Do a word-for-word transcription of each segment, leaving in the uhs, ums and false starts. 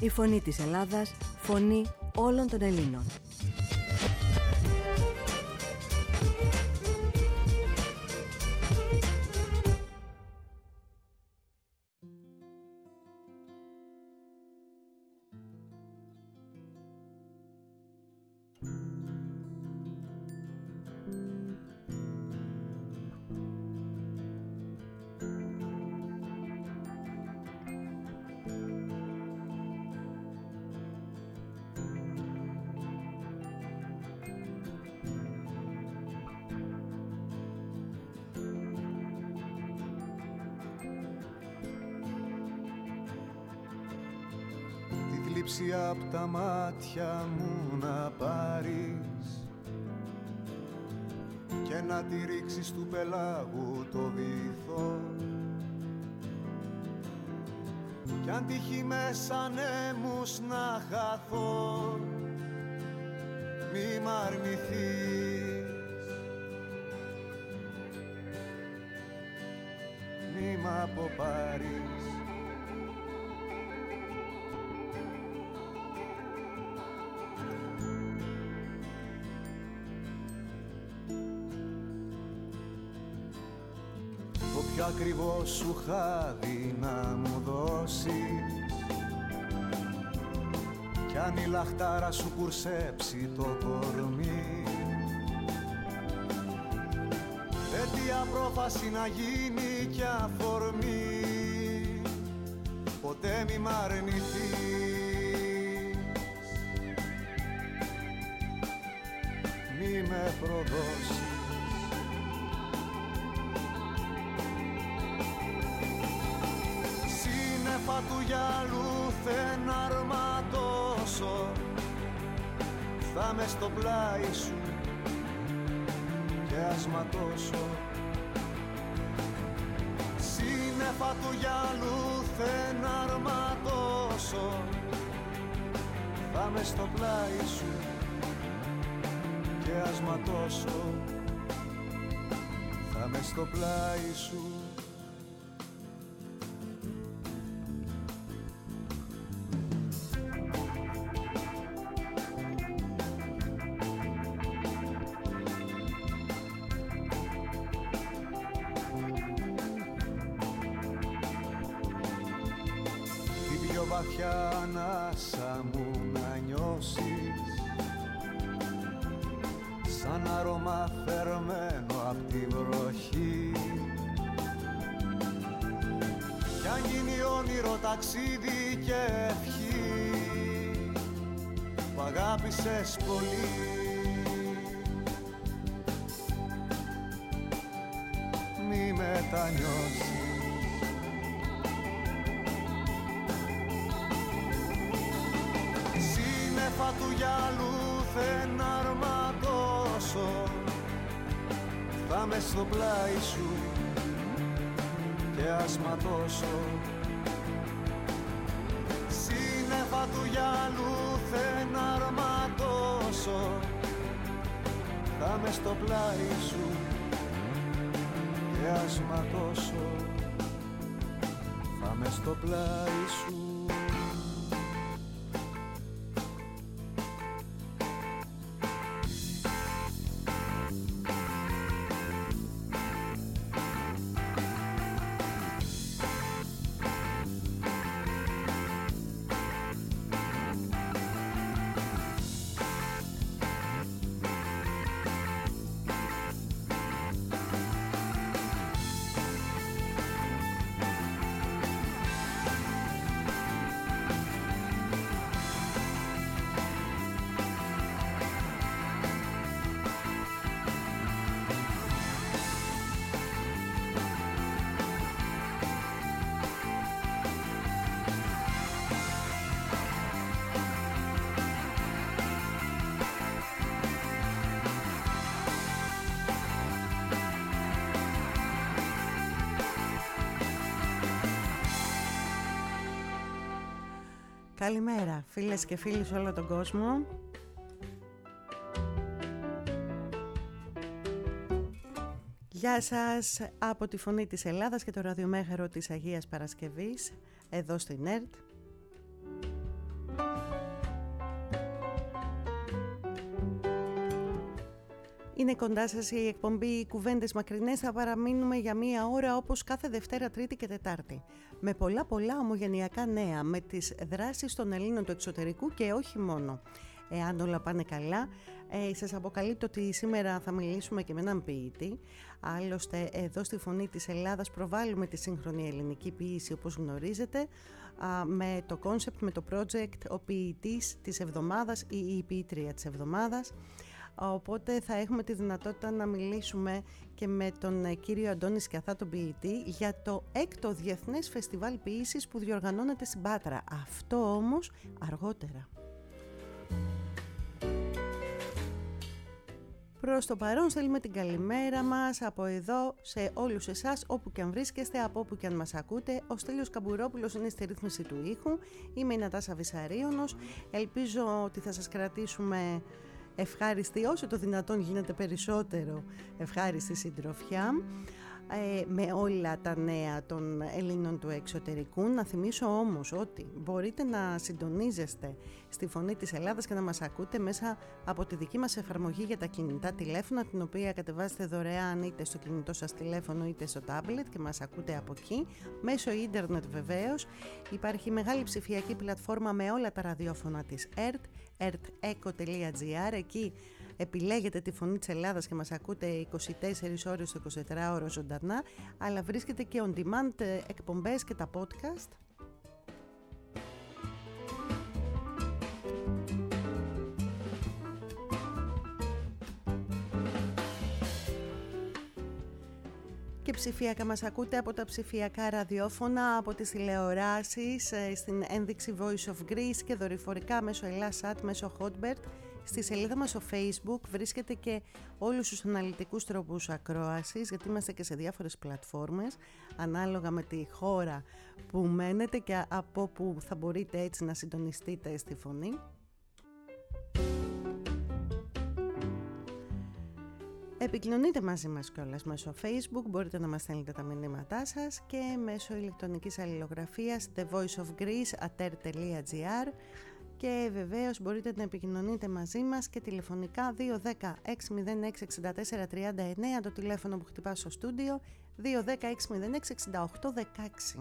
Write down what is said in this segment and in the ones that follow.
Η φωνή της Ελλάδας, φωνή όλων των Ελλήνων. Απ' τα μάτια μου να πάρεις και να τη ρίξεις του πελάγου το βυθό, κι αν τύχει μέσα νέμους να χαθώ, μη μ' αρνηθείς, μη μ' αποπάρεις. Πιο ακριβό σου χάδι να μου δώσεις, κι αν η λαχτάρα σου κουρσέψει το κορμί, τέτοια πρόφαση να γίνει κι αφορμή, ποτέ μη μ' αρνηθείς, μη με προδώσεις. Σύννεφα του γυαλού θεν αρματώσω, θα με στο πλάι σου και ασματώσω. Σύννεφα του γυαλού θεν αρματώσω, θα με στο πλάι σου και ασματώσω. Θα με στο πλάι σου. Βαθιά ανάσα μου να νιώσεις, σαν άρωμα φερμένο απ' τη βροχή, κι αν γίνει όνειρο ταξίδι και ευχή που αγάπησες πολύ, μη μετανιώσεις. Σύννεφα του γυαλού θεν αρματώσω, θα με στο πλάι σου και ασματώσω. Σύννεφα του γυαλού θεν αρματώσω, θα με στο πλάι σου και ασματώσω. Θα με στο πλάι σου. Καλημέρα φίλες και φίλοι σε όλο τον κόσμο. Γεια σας από τη Φωνή της Ελλάδας και το ραδιομέγαρο της Αγίας Παρασκευής εδώ στην ΕΡΤ. Είναι κοντά σας η εκπομπή Κουβέντες Μακρινές. Θα παραμείνουμε για μία ώρα όπως κάθε Δευτέρα, Τρίτη και Τετάρτη. Με πολλά πολλά ομογενειακά νέα, με τις δράσεις των Ελλήνων του εξωτερικού και όχι μόνο. Εάν όλα πάνε καλά, ε, σας αποκαλύπτω ότι σήμερα θα μιλήσουμε και με έναν ποιητή. Άλλωστε εδώ στη Φωνή της Ελλάδας προβάλλουμε τη σύγχρονη ελληνική ποίηση, όπως γνωρίζετε, α, με το concept, με το project ο ποιητής της εβδομάδας ή η ποιήτρια της εβδομάδας. Οπότε θα έχουμε τη δυνατότητα να μιλήσουμε και με τον κύριο Αντώνη Σκιαθά, τον ποιητή, για το έκτο Διεθνές Φεστιβάλ Ποίησης που διοργανώνεται στην Πάτρα. Αυτό όμως αργότερα. Προς το παρόν στέλνουμε την καλημέρα μας από εδώ σε όλους εσάς, όπου και αν βρίσκεστε, από όπου και αν μας ακούτε. Ο Στέλιος Καμπουρόπουλος είναι στη ρύθμιση του ήχου. Είμαι η Νατάσα Βυσαρίωνος. Ελπίζω ότι θα σας κρατήσουμε ευχάριστη, όσο το δυνατόν γίνεται περισσότερο ευχάριστη συντροφιά, ε, με όλα τα νέα των Ελλήνων του εξωτερικού. Να θυμίσω όμως ότι μπορείτε να συντονίζεστε στη Φωνή της Ελλάδας και να μας ακούτε μέσα από τη δική μας εφαρμογή για τα κινητά τηλέφωνα, την οποία κατεβάζετε δωρεάν είτε στο κινητό σας τηλέφωνο είτε στο τάμπλετ και μας ακούτε από εκεί, μέσω ίντερνετ βεβαίως. Υπάρχει μεγάλη ψηφιακή πλατφόρμα με όλα τα ραδιόφωνα της ΕΡΤ, ερτ εκο τελεία τζι άρ. Εκεί επιλέγετε τη Φωνή της Ελλάδας και μας ακούτε είκοσι τέσσερις ώρες το εικοσιτετράωρο ζωντανά, αλλά βρίσκεται και on demand εκπομπές και τα podcast. Και ψηφιακά μας ακούτε από τα ψηφιακά ραδιόφωνα, από τις τηλεοράσεις, στην ένδειξη Voice of Greece και δορυφορικά μέσω Ελλάσσατ, μέσω Hotbird. Στη σελίδα μας στο Facebook βρίσκεται και όλους τους αναλυτικούς τρόπους ακρόασης, γιατί είμαστε και σε διάφορες πλατφόρμες, ανάλογα με τη χώρα που μένετε και από που θα μπορείτε έτσι να συντονιστείτε στη Φωνή. Επικοινωνείτε μαζί μας κιόλας μέσω Facebook, μπορείτε να μας στέλνετε τα μηνύματά σας και μέσω ηλεκτρονικής αλληλογραφίας the voice of greece at r τελεία τζι άρ. Και βεβαίως μπορείτε να επικοινωνείτε μαζί μας και τηλεφωνικά δύο ένα μηδέν έξι μηδέν έξι εξήντα τέσσερα τριάντα εννέα, το τηλέφωνο που χτυπά στο στούντιο, δύο ένα μηδέν έξι μηδέν έξι εξήντα οκτώ δεκαέξι.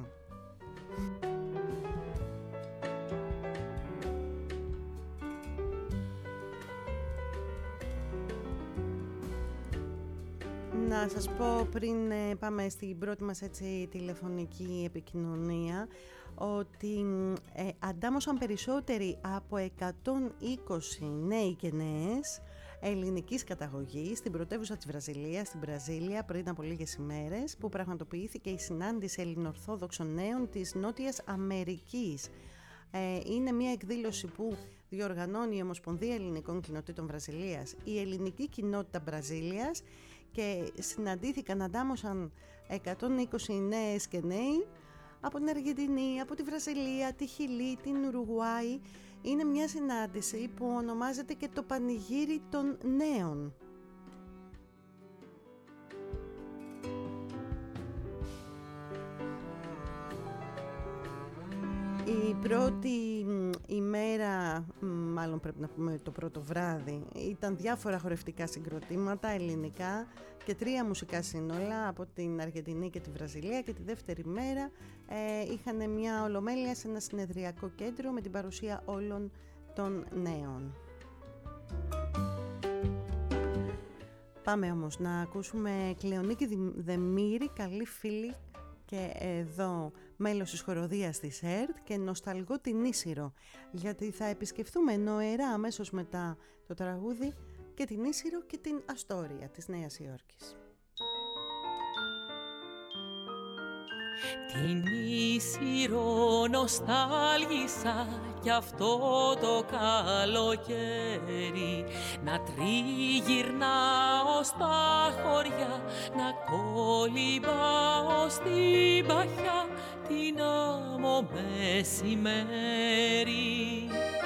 Να σας πω πριν πάμε στην πρώτη μας έτσι τηλεφωνική επικοινωνία ότι ε, αντάμωσαν περισσότεροι από εκατόν είκοσι νέοι και νέες ελληνικής καταγωγής στην πρωτεύουσα της Βραζιλίας, στην Βραζίλια, πριν από λίγες ημέρες, που πραγματοποιήθηκε η συνάντηση ελληνοορθόδοξων νέων της Νότιας Αμερικής. Ε, είναι μια εκδήλωση που διοργανώνει η Ομοσπονδία Ελληνικών Κοινοτήτων Βραζιλίας, η Ελληνική Κοινότητα Βραζίλιας, και συναντήθηκαν, αντάμωσαν εκατόν είκοσι νέες και νέοι από την Αργεντινή, από τη Βραζιλία, τη Χιλή, την Ουρουγουάη. Είναι μια συνάντηση που ονομάζεται και το Πανηγύρι των Νέων. Η πρώτη ημέρα, μάλλον πρέπει να πούμε το πρώτο βράδυ, ήταν διάφορα χορευτικά συγκροτήματα ελληνικά και τρία μουσικά σύνολα από την Αργεντινή και τη Βραζιλία, και τη δεύτερη μέρα ε, είχαν μια ολομέλεια σε ένα συνεδριακό κέντρο με την παρουσία όλων των νέων. Πάμε όμως να ακούσουμε Κλεονίκη Δεμήρη, καλή φίλη και εδώ μέλος της χοροδίας της ΕΡΤ, και νοσταλγώ την Ίσυρο, γιατί θα επισκεφθούμε νοερά αμέσως μετά το τραγούδι και την Ίσυρο και την Αστόρια της Νέας Υόρκης. Την Ίσυρο νοστάλγησα κι αυτό το καλοκαίρι, να τριγυρνάω στα χωριά, να κολυμπάω στην Παχιά την άμμο μεσημέρι.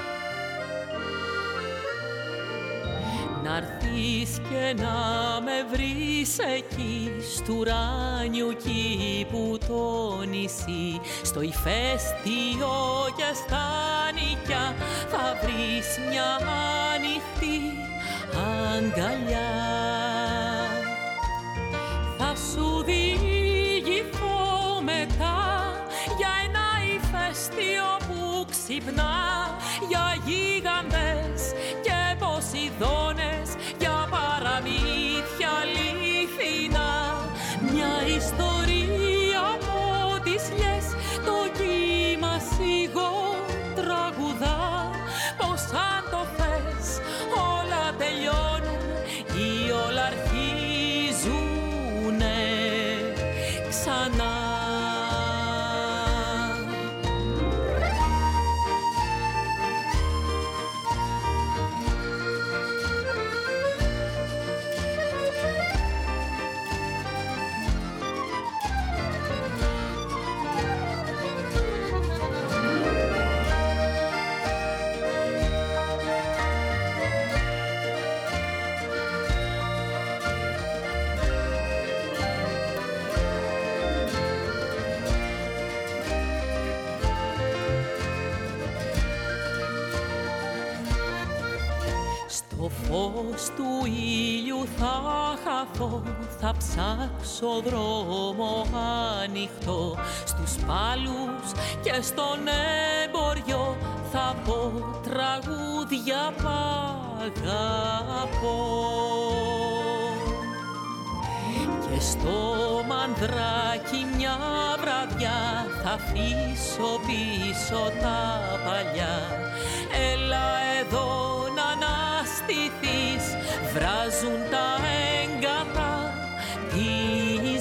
Να'ρθείς και να με βρεις εκεί στου ουράνιου κήπου το νησί, στο ηφαίστειο και στα νικιά θα βρεις μια ανοιχτή αγκαλιά. ξυπνά για γίγαντες και Ποσειδώνες, για παραμύθια αληθινά. Μια ιστορία από τις λιές, το κύμα σιγό τραγουδά. Πως αν το θες όλα τελειώνουν ή όλα αρχίζουνε ξανά. Στο φως του ήλιου θα χαθώ, θα ψάξω δρόμο ανοιχτό. Στους πάλους και στον εμποριό θα πω τραγούδια π' αγαπώ. Και στο μανδράκι μια βραδιά θα αφήσω πίσω τα παλιά. Έλα εδώ να αναστηθείς, βράζουν τα έγκατα της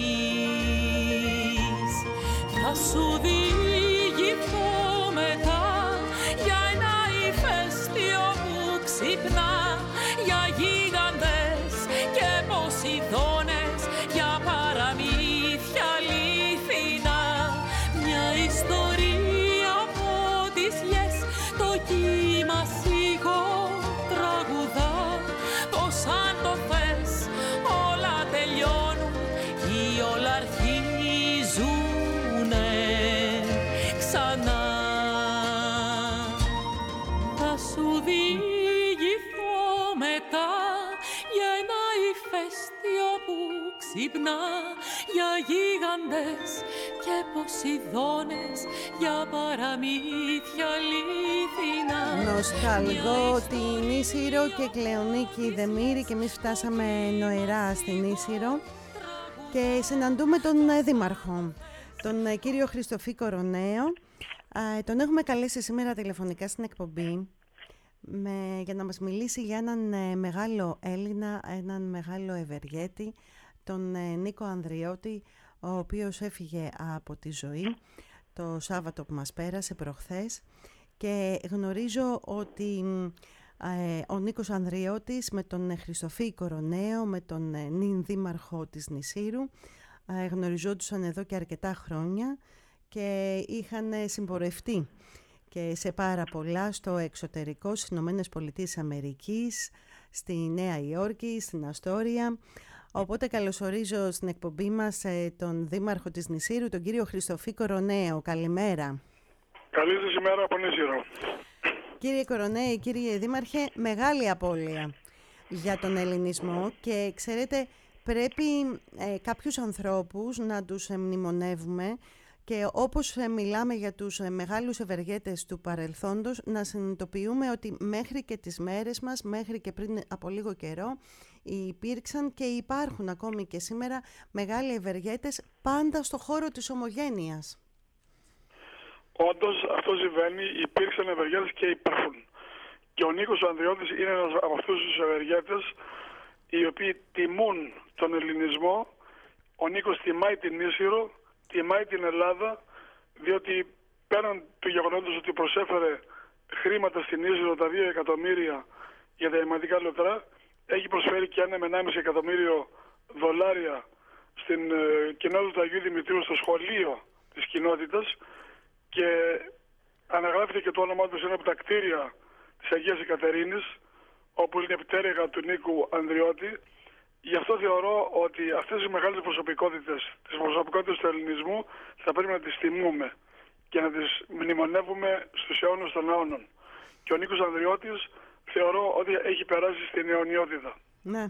γης. Θα σου διηγηθώ μετά για ένα ηφαίστειο που ξυπνά, για γίγαντες και Ποσειδώνες, για παραμύθια αληθινά. Μια ιστορία από τις λιές, το κύμα σιγό τραγουδά. Πως αν το θες όλα τελειώνουν ή όλα αρχίζουνε ξανά. Θα σου διηγηθώ μετά για ένα ηφαίστειο που ξυπνά, για γίγαντες και Ποσειδώνες, για παραμύθια αληθινά. Νοσταλγώ την Ίσυρο και Κλεονίκη Δεμήρη, και εμείς φτάσαμε νοερά στην Ίσυρο και συναντούμε τον Δήμαρχο, τον κύριο Χριστοφή Κοροναίο. Τον έχουμε καλέσει σήμερα τηλεφωνικά στην εκπομπή με, για να μας μιλήσει για έναν μεγάλο Έλληνα, έναν μεγάλο ευεργέτη, τον Νίκο Ανδριώτη, ο οποίος έφυγε από τη ζωή το Σάββατο που μας πέρασε προχθές, και γνωρίζω ότι ε, ο Νίκος Ανδριώτης με τον Χριστοφή Κοροναίο, με τον ε, νυν δήμαρχο της Νησήρου, ε, γνωριζόντουσαν εδώ και αρκετά χρόνια και είχαν συμπορευτεί και σε πάρα πολλά στο εξωτερικό, στις Ηνωμένες Πολιτείες Αμερικής, στη Νέα Υόρκη, στην Αστόρια. Οπότε καλωσορίζω στην εκπομπή μας ε, τον Δήμαρχο της Νησήρου, τον κύριο Χριστοφή Κοροναίο. Καλημέρα. Καλή σας ημέρα από Νησήρο. Κύριε Κοροναίο, κύριε Δήμαρχε, μεγάλη απώλεια για τον ελληνισμό, και ξέρετε, πρέπει ε, κάποιους ανθρώπους να τους ε, μνημονεύουμε, και όπως ε, μιλάμε για τους ε, μεγάλους ευεργέτες του παρελθόντος, να συνειδητοποιούμε ότι μέχρι και τις μέρες μας, μέχρι και πριν από λίγο καιρό, υπήρξαν και υπάρχουν ακόμη και σήμερα μεγάλοι ευεργέτες, πάντα στο χώρο της ομογένειας. Όντως αυτό συμβαίνει, υπήρξαν ευεργέτες και υπάρχουν. Και ο Νίκος Ανδριώτης είναι ένας από αυτούς τους ευεργέτες οι οποίοι τιμούν τον ελληνισμό. Ο Νίκος τιμάει την Ίσυρο, τιμάει την Ελλάδα, διότι πέραν του γεγονότος ότι προσέφερε χρήματα στην Ίσυρο, τα δύο εκατομμύρια για τα αιματικά λωτρά, έχει προσφέρει και ένα με ενάμιση εκατομμύριο δολάρια στην ε, κοινότητα του Αγίου Δημητρίου, στο σχολείο της κοινότητας, και αναγράφεται και το όνομά του σε ένα από τα κτίρια της Αγίας Εκατερίνης, όπου είναι πτέρυγα του Νίκου Ανδριώτη. Γι' αυτό θεωρώ ότι αυτές οι μεγάλες προσωπικότητες, τις προσωπικότητες του ελληνισμού, θα πρέπει να τις τιμούμε και να τις μνημονεύουμε στους αιώνες των αιώνων. Και ο Νίκος Ανδριώτης θεωρώ ότι έχει περάσει στην αιωνιότητα. Ναι.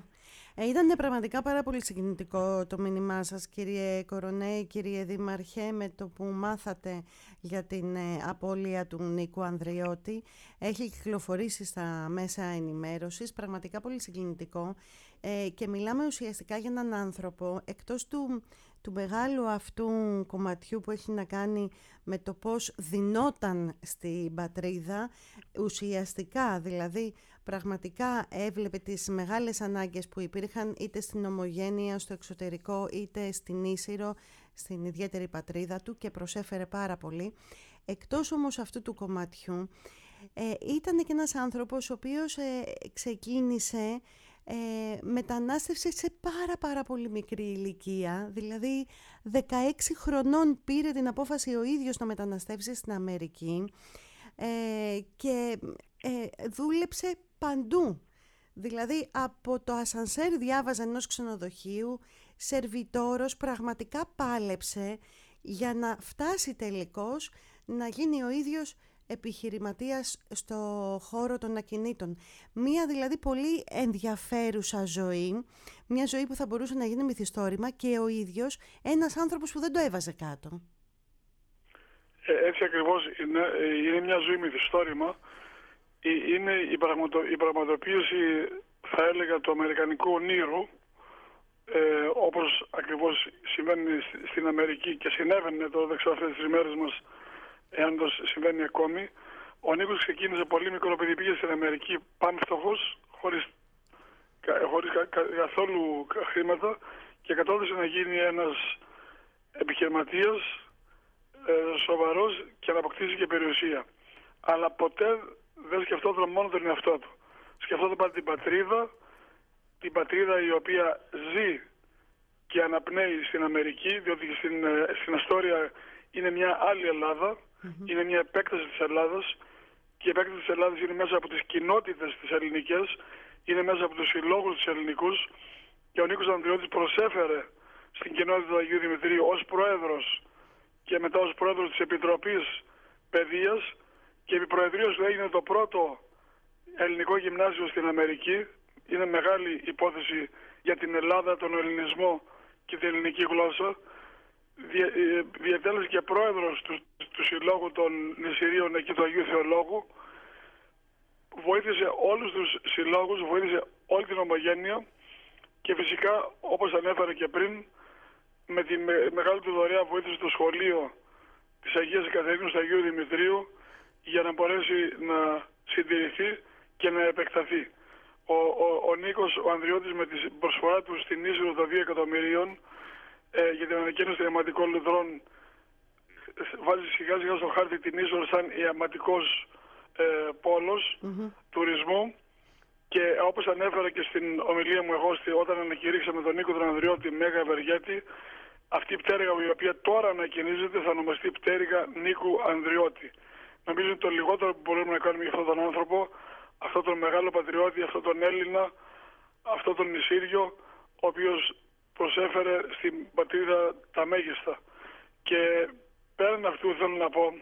Ε, ήταν πραγματικά πάρα πολύ συγκινητικό το μήνυμά σας, κύριε Κορονέ, κύριε Δήμαρχε, με το που μάθατε για την ε, απώλεια του Νίκου Ανδριώτη. Έχει κυκλοφορήσει στα μέσα ενημέρωσης, πραγματικά πολύ συγκινητικό. Ε, και μιλάμε ουσιαστικά για έναν άνθρωπο, εκτός του, του μεγάλου αυτού κομματιού που έχει να κάνει με το πώς δινόταν στην πατρίδα, ουσιαστικά δηλαδή πραγματικά έβλεπε τις μεγάλες ανάγκες που υπήρχαν είτε στην Ομογένεια, στο εξωτερικό, είτε στην Ίσυρο, στην ιδιαίτερη πατρίδα του, και προσέφερε πάρα πολύ. Εκτός όμως αυτού του κομματιού, ε, ήταν και ένας άνθρωπος ο οποίος ε, ξεκίνησε Ε, μετανάστευσε σε πάρα πάρα πολύ μικρή ηλικία, δηλαδή δεκαέξι χρονών πήρε την απόφαση ο ίδιος να μεταναστεύσει στην Αμερική ε, και ε, δούλεψε παντού. Δηλαδή από το ασανσέρ διάβαζε ενός ξενοδοχείου, σερβιτόρος, πραγματικά πάλεψε για να φτάσει τελικώς να γίνει ο ίδιος επιχειρηματίας στο χώρο των ακινήτων. Μία δηλαδή πολύ ενδιαφέρουσα ζωή, μια ζωή που θα μπορούσε να γίνει μυθιστόρημα, και ο ίδιος ένας άνθρωπος που δεν το έβαζε κάτω. Ε, έτσι ακριβώς είναι, είναι μια ζωή μυθιστόρημα. Είναι η, πραγματο, η πραγματοποίηση, θα έλεγα, του αμερικανικού ονείρου, ε, όπως ακριβώς συμβαίνει στην Αμερική και συνέβαινε το δεξιά αυτές τις ημέρες μας, εάν το συμβαίνει ακόμη. Ο Νίκος ξεκίνησε πολύ μικρό παιδί, πήγε στην Αμερική πανφτωχός, χωρίς, χωρίς κα, κα, καθόλου χρήματα, και κατόρθωσε να γίνει ένας επιχειρηματίας ε, σοβαρός και να αποκτήσει και περιουσία. Αλλά ποτέ δεν σκεφτόταν μόνο τον εαυτό του. Σκεφτόταν πάντα την πατρίδα, την πατρίδα η οποία ζει και αναπνέει στην Αμερική, διότι στην, στην ιστορία είναι μια άλλη Ελλάδα. Mm-hmm. Είναι μια επέκταση της Ελλάδας, και η επέκταση της Ελλάδας είναι μέσα από τις κοινότητες τις ελληνικές, είναι μέσα από τους συλλόγους τους ελληνικούς, και ο Νίκος Ανδριώτης προσέφερε στην κοινότητα του Αγίου Δημητρίου ως πρόεδρος και μετά ως πρόεδρος της Επιτροπής Παιδείας, και επί προεδρίας του έγινε το πρώτο ελληνικό γυμνάσιο στην Αμερική. Είναι μεγάλη υπόθεση για την Ελλάδα, τον ελληνισμό και την ελληνική γλώσσα. Διετέλεσε και πρόεδρος του, του Συλλόγου των Νησιρίων εκεί του Αγίου Θεολόγου. Βοήθησε όλους τους συλλόγους, βοήθησε όλη την Ομογένεια, και φυσικά, όπως ανέφερα και πριν, με τη με, μεγάλη του δωρεά βοήθησε το σχολείο της Αγίας Κατερίνης του Αγίου Δημητρίου για να μπορέσει να συντηρηθεί και να επεκταθεί. Ο, ο, ο Νίκος ο Ανδριώτης, με τη προσφορά του στην Ίσυρο των δύο εκατομμυρίων ε, για την ανακαίνιση των ιαματικών λουδρών, βάζει σιγά σιγά στο χάρτη την Ίσυρο σαν ιαματικός ε, πόλος mm-hmm. τουρισμού. Και όπως ανέφερα και στην ομιλία μου εγώ, όταν ανακηρύξαμε τον Νίκο τον Ανδριώτη Μέγα Ευεργέτη, αυτή η πτέρυγα η οποία τώρα ανακαινίζεται θα ονομαστεί πτέρυγα Νίκου Ανδριώτη. Νομίζω είναι το λιγότερο που μπορούμε να κάνουμε για αυτόν τον άνθρωπο, αυτόν τον μεγάλο πατριώτη, αυτόν τον Έλληνα, αυτόν τον νησίριο, ο οποίος προσέφερε στην πατρίδα τα μέγιστα. Και πέραν αυτού θέλω να πω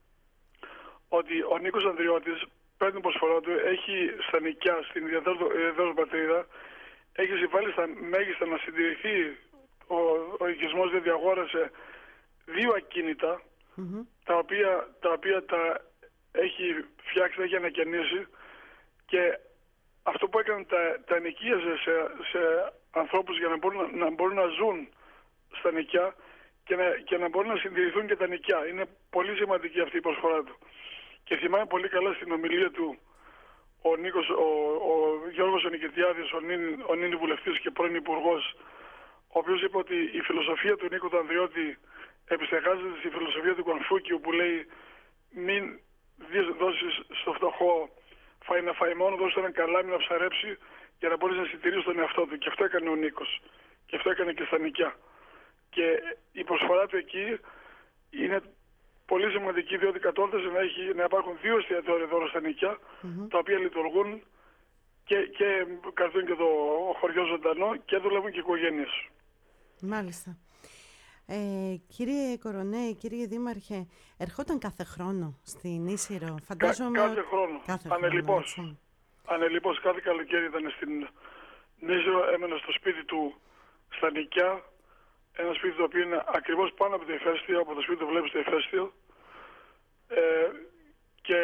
ότι ο Νίκος Ανδριώτης, πέραν την προσφορά του, έχει στα νοικιά, στην ιδιαίτερη πατρίδα, έχει συμβάλει στα μέγιστα να συντηρηθεί. Ο, ο οικισμός, διότι αγόρασε δύο ακίνητα, mm-hmm. τα, οποία, τα οποία τα έχει φτιάξει, τα έχει ανακαινήσει, και αυτό που έκανε τα, τα νοικίαζε σε, σε ανθρώπους για να μπορούν να, να μπορούν να ζουν στα νοικιά και να, και να μπορούν να συντηρηθούν και τα νοικιά. Είναι πολύ σημαντική αυτή η προσφορά του. Και θυμάμαι πολύ καλά στην ομιλία του ο, Νίκος, ο, ο Γιώργος ο Νικητιάδης, ο νυν, ο νυν βουλευτής και πρώην υπουργός, ο οποίος είπε ότι η φιλοσοφία του Νίκου του Ανδριώτη επιστεγάζεται στη φιλοσοφία του Κονφούκιου, που λέει μην δώσεις στο φτωχό φάει να φάει μόνο, δώσε έναν καλάμι να ψαρέψει για να μπορείς να συντηρήσεις τον εαυτό του. Και αυτό έκανε ο Νίκος. Και αυτό έκανε και στα νοικιά. Και η προσφορά του εκεί είναι πολύ σημαντική, διότι κατόρθωσε να, έχει, να υπάρχουν δύο εστιατόρια δώρο στα νοικιά, mm-hmm. τα οποία λειτουργούν και, και κρατούν και το χωριό ζωντανό και δουλεύουν και οι οικογένειες. Μάλιστα. Ε, κύριε Κορονέ, κύριε Δήμαρχε, ερχόταν κάθε χρόνο στην Ίσυρο, φαντάζομαι... Κα, κάθε χρόνο, κάθε ανελιπώς. Ανελιπώς, κάθε καλοκαίρι ήταν στην, Νήσιρο έμενε στο σπίτι του στα Νικιά, ένα σπίτι το οποίο είναι ακριβώς πάνω από το ηφαίστειο, από το σπίτι του βλέπεις το ηφαίστειο, ε, και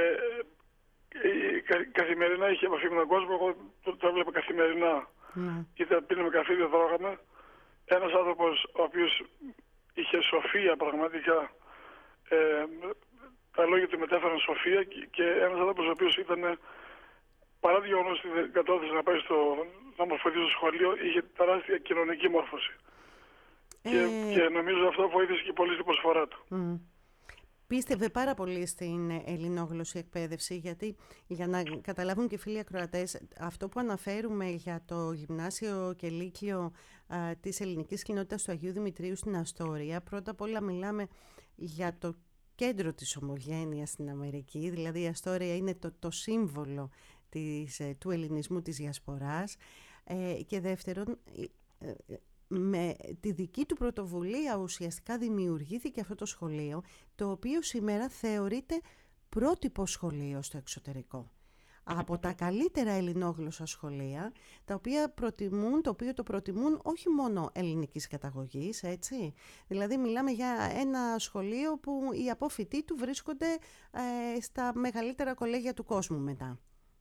ε, κα, καθημερινά είχε επαφή με τον κόσμο. Εγώ το, το έβλεπα καθημερινά. Mm. Είτε πίναμε καφέ, είτε τρώγαμε. Ένας άνθρωπος ο οποίος είχε σοφία πραγματικά, ε, τα λόγια του μετέφεραν σοφία, και, και ένας άνθρωπος ο οποίος ήταν, παρά το γεγονός ότι δεν κατόρθωσε να πάει στο, να μορφωθεί στο σχολείο, είχε τεράστια κοινωνική μόρφωση. Ε... Και, και νομίζω αυτό βοήθησε και πολύ στην προσφορά του. Mm. Πίστευε πάρα πολύ στην ελληνόγλωσση εκπαίδευση, γιατί για να καταλάβουν και φίλοι ακροατές, αυτό που αναφέρουμε για το γυμνάσιο και λύκειο α, της ελληνικής κοινότητας του Αγίου Δημητρίου στην Αστόρια, πρώτα απ' όλα μιλάμε για το κέντρο της ομογένειας στην Αμερική, δηλαδή η Αστόρια είναι το, το σύμβολο της, του ελληνισμού της διασποράς, ε, και δεύτερον, ε, με τη δική του πρωτοβουλία ουσιαστικά δημιουργήθηκε αυτό το σχολείο, το οποίο σήμερα θεωρείται πρότυπο σχολείο στο εξωτερικό. Από τα καλύτερα ελληνόγλωσσα σχολεία, τα οποία προτιμούν, το οποίο το προτιμούν όχι μόνο ελληνικής καταγωγής, έτσι. Δηλαδή μιλάμε για ένα σχολείο που οι απόφοιτοί του βρίσκονται ε, στα μεγαλύτερα κολέγια του κόσμου μετά.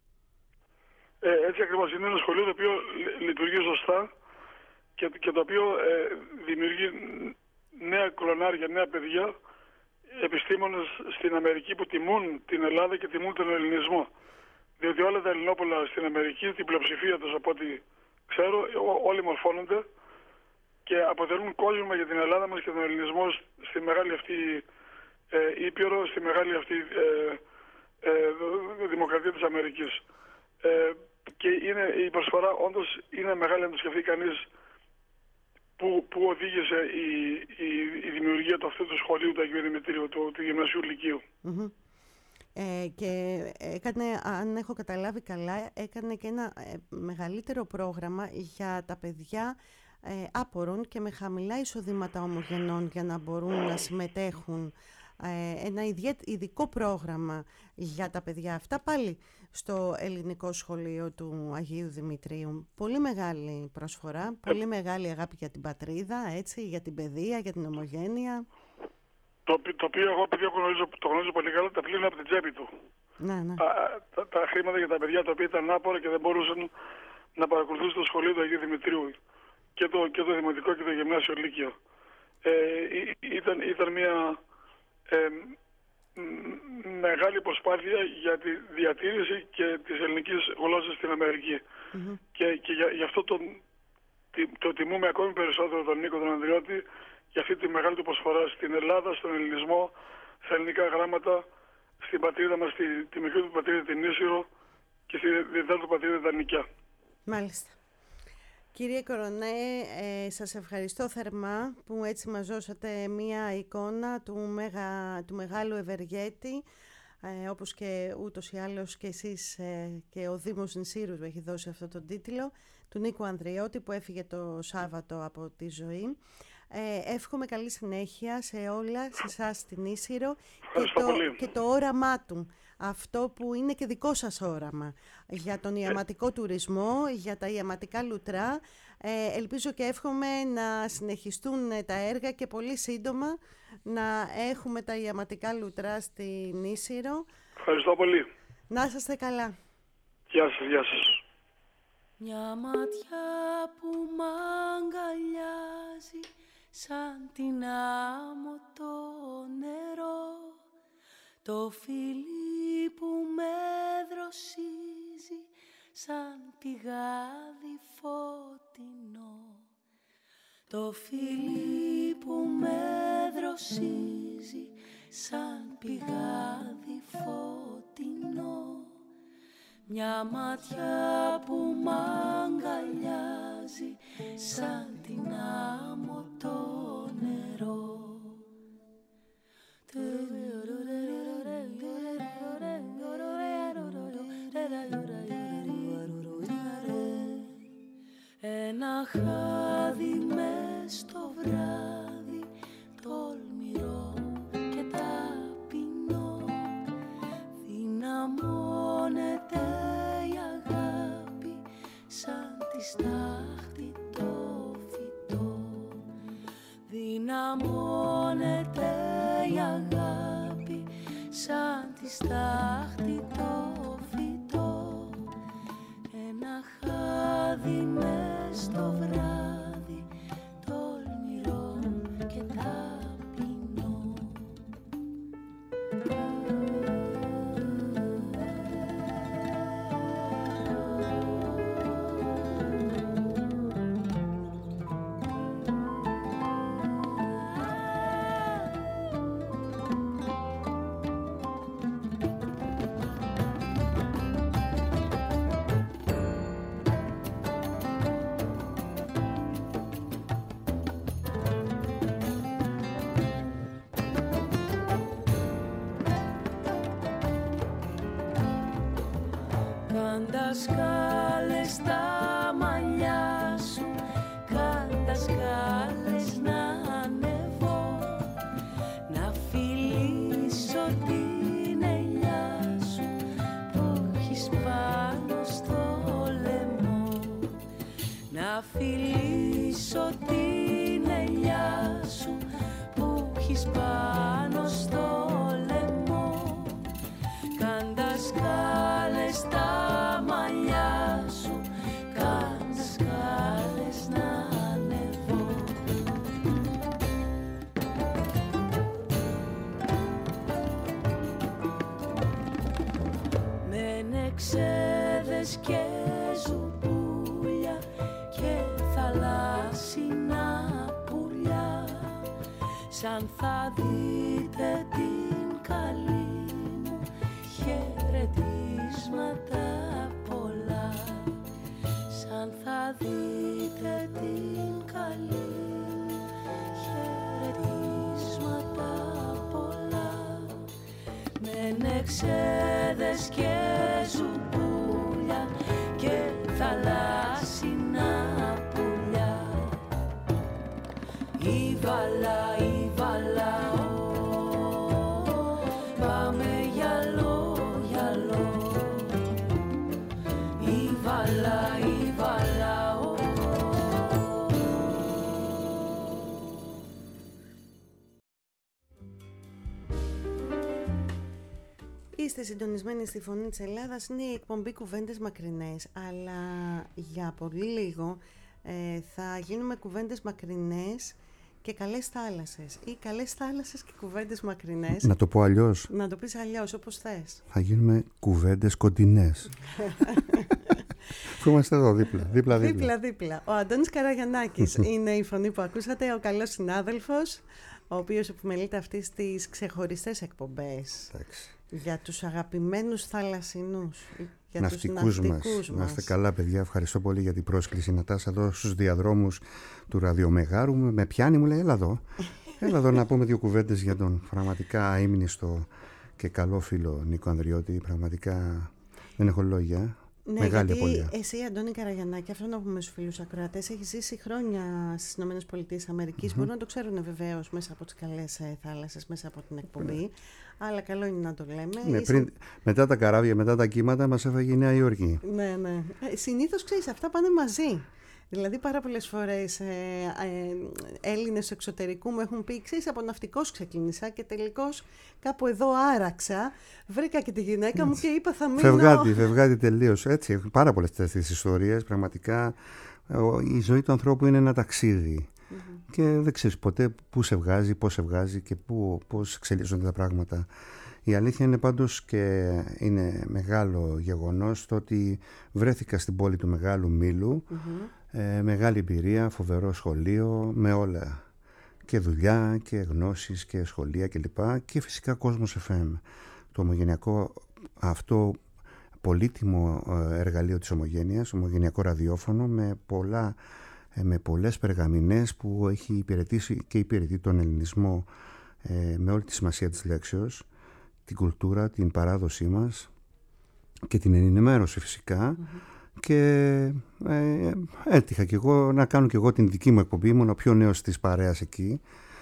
Ε, έτσι ακριβώς, είναι ένα σχολείο το οποίο λειτουργεί σωστά και, και το οποίο ε, δημιουργεί νέα κλονάρια, νέα παιδιά, επιστήμονες στην Αμερική που τιμούν την Ελλάδα και τιμούν τον ελληνισμό. Διότι όλα τα Ελληνόπουλα στην Αμερική, την πλειοψηφία τους από ό,τι ξέρω, όλοι μορφώνονται και αποτελούν κόλλημα για την Ελλάδα μας και τον ελληνισμό στη μεγάλη αυτή ε, ήπειρο, στη μεγάλη αυτή ε, ε, δημοκρατία της Αμερικής. Ε, και είναι, η προσφορά όντως είναι μεγάλη, να το σκεφτεί κανείς, που, που οδήγησε η, η, η δημιουργία του αυτού του σχολείου του Αγίου Δημητρίου, του, του Γυμνασίου Λυκείου. Mm-hmm. Ε, και έκανε, αν έχω καταλάβει καλά, έκανε και ένα ε, μεγαλύτερο πρόγραμμα για τα παιδιά ε, άπορων και με χαμηλά εισοδήματα ομογενών, για να μπορούν να συμμετέχουν. Ε, ένα ειδικό πρόγραμμα για τα παιδιά αυτά, πάλι στο ελληνικό σχολείο του Αγίου Δημητρίου. Πολύ μεγάλη προσφορά, πολύ μεγάλη αγάπη για την πατρίδα, έτσι, για την παιδεία, για την ομογένεια. Το, το οποίο εγώ, επειδή γνωρίζω, το γνωρίζω πολύ καλά, τα πλύνω από την τσέπη του. Ναι, ναι. Τα, τα, τα χρήματα για τα παιδιά τα οποία ήταν άπορα και δεν μπορούσαν να παρακολουθήσουν το σχολείο του Αγίου Δημητρίου, και το, και το Δημοτικό και το Γυμνάσιο Λύκειο. Ε, ήταν, ήταν μια ε, μεγάλη προσπάθεια για τη διατήρηση και της ελληνικής γλώσσας στην Αμερική. Mm-hmm. Και, και για, γι' αυτό το, το τιμούμε ακόμη περισσότερο τον Νίκο τον Ανδριώτη, για αυτή τη μεγάλη του προσφορά στην Ελλάδα, στον ελληνισμό, στα ελληνικά γράμματα, στην πατρίδα μας, στη, τη μικρή του πατρίδα την Ίσυρο και στη διδά του πατρίδα τα Νικιά. Μάλιστα. Κύριε Κορονέ, ε, σας ευχαριστώ θερμά που έτσι μας δώσατε μία εικόνα του, μεγα, του μεγάλου ευεργέτη, ε, όπως και ούτως ή άλλως και εσείς ε, και ο Δήμος Νησύρου του έχει δώσει αυτό τον τίτλο, του Νίκου Ανδριώτη, που έφυγε το Σάββατο από τη ζωή. Ε, εύχομαι καλή συνέχεια σε όλα, σε εσάς στην Ίσυρο και το, και το όραμά του, αυτό που είναι και δικό σας όραμα για τον ιαματικό τουρισμό, για τα ιαματικά λουτρά. Ε, ελπίζω και εύχομαι να συνεχιστούν τα έργα και πολύ σύντομα να έχουμε τα ιαματικά λουτρά στην Ίσυρο. Ευχαριστώ πολύ. Να είσαστε καλά. Γεια σας, γεια σας. Μια ματιά που μ' αγκαλιάζει σαν την άμμο το νερό, το φιλί που με δροσίζει σαν πηγάδι φωτεινό, το φιλί που με δροσίζει σαν πηγάδι φωτεινό, μια ματιά που μ' αγκαλιάζει σαν την άμμο το νερό. Ένα χάδι μες στο βράδυ, τολμηρό και ταπεινό, δυναμώνεται η αγάπη σαν τη στάχη στάχτη το φυτό, ένα χάδι μες στο βράδυ, τολμηρό και ταπεινό. Κάντα σκάλες στα μαλλιά σου, κάντα σκάλες να ανεβώ, να φιλήσω την ελιά σου που έχεις πάνω στο λαιμό, να φιλήσω την ελιά σου που έχεις πάνω στο λαιμό, κάντα σκάλες στα μαλλιά σου, κάντα σκάλες να ανεβώ. Με νεξέδες και ζουμπούλια και θαλάσσινα πουλιά, σαν θα δείτε την καλή μου χαιρετίσματα πολλά, σαν θα δείτε την καλή μου χαιρετίσματα πολλά. Με νεξέδες και ζουμπούλια και θαλάσσινα πουλιά, η βαλά, η βαλά, πάμε γυαλό, γυαλό, η βαλά, η βαλά. Είστε συντονισμένοι στη Φωνή της Ελλάδας, είναι η εκπομπή Κουβέντες Μακρινές, αλλά για πολύ λίγο ε, θα γίνουμε κουβέντες μακρινές και καλές θάλασσες, ή καλές θάλασσες και κουβέντες μακρινές. Να το πω αλλιώς. Να το πεις αλλιώς, όπως θες. Θα γίνουμε κουβέντες κοντινές. Που είμαστε εδώ δίπλα, δίπλα, δίπλα. Δίπλα, δίπλα. Ο Αντώνης Καραγιαννάκης είναι η φωνή που ακούσατε, ο καλός συνάδελφος, ο οποίος επιμελείται αυτές τις ξεχωριστές εκπομπές. Εντάξει. Για τους αγαπημένους θαλασσινούς, για ναυτικούς τους μας. ναυτικούς μας. Να είστε καλά, παιδιά. Ευχαριστώ πολύ για την πρόσκληση. Νατάσα, εδώ στους διαδρόμους του ραδιομεγάρου με πιάνει, μου λέει έλα εδώ. Έλα εδώ να πούμε δύο κουβέντες για τον πραγματικά αείμνηστο και καλό φίλο Νίκο Ανδριώτη. Πραγματικά δεν έχω λόγια. Ναι, Μεγάλη γιατί απώλεια. εσύ, Αντώνη Καραγιαννάκη, αυτό να πούμε στους φίλους ακροατές, έχεις ζήσει χρόνια στις ΗΠΑ. Mm-hmm. Μπορούν να το ξέρουν βεβαίως μέσα από τις καλές ε, θάλασσες, μέσα από την εκπομπή. Αλλά καλό είναι να το λέμε. Ναι, Είσαι... πριν, μετά τα καράβια, μετά τα κύματα μας έφαγε η Νέα Υόρκη. Ναι, ναι. Ε, συνήθως, ξέρεις, αυτά πάνε μαζί. Δηλαδή πάρα πολλές φορές ε, ε, Έλληνες του εξωτερικού μου έχουν πει, ξέρεις, από ναυτικός ξεκίνησα και τελικώς κάπου εδώ άραξα, βρήκα και τη γυναίκα μου και είπα θα μείνω. Φευγάτη, φευγάτη τελείως. Έτσι, έχουν πάρα πολλές τέτοιες ιστορίες. Πραγματικά η ζωή του ανθρώπου είναι ένα ταξίδι. Mm-hmm. Και δεν ξέρεις ποτέ πού σε βγάζει, πώς σε βγάζει και πού, πώς εξελίσσονται τα πράγματα. Η αλήθεια είναι πάντως και είναι μεγάλο γεγονός το ότι βρέθηκα στην πόλη του Μεγάλου Μήλου. Mm-hmm. Ε, μεγάλη εμπειρία, φοβερό σχολείο, με όλα. Και δουλειά και γνώσεις και σχολεία κλπ. Και, και φυσικά Κόσμος εφ εμ. Το ομογενειακό αυτό πολύτιμο εργαλείο της ομογένειας, ομογενειακό ραδιόφωνο με, πολλά, με πολλές περγαμηνές που έχει υπηρετήσει και υπηρετεί τον ελληνισμό ε, με όλη τη σημασία της λέξεως, την κουλτούρα, την παράδοσή μας και την ενημέρωση φυσικά. Mm-hmm. Και ε, έτυχα και εγώ να κάνω και εγώ την δική μου εκπομπή, ήμουν ο πιο νέος της παρέας εκεί.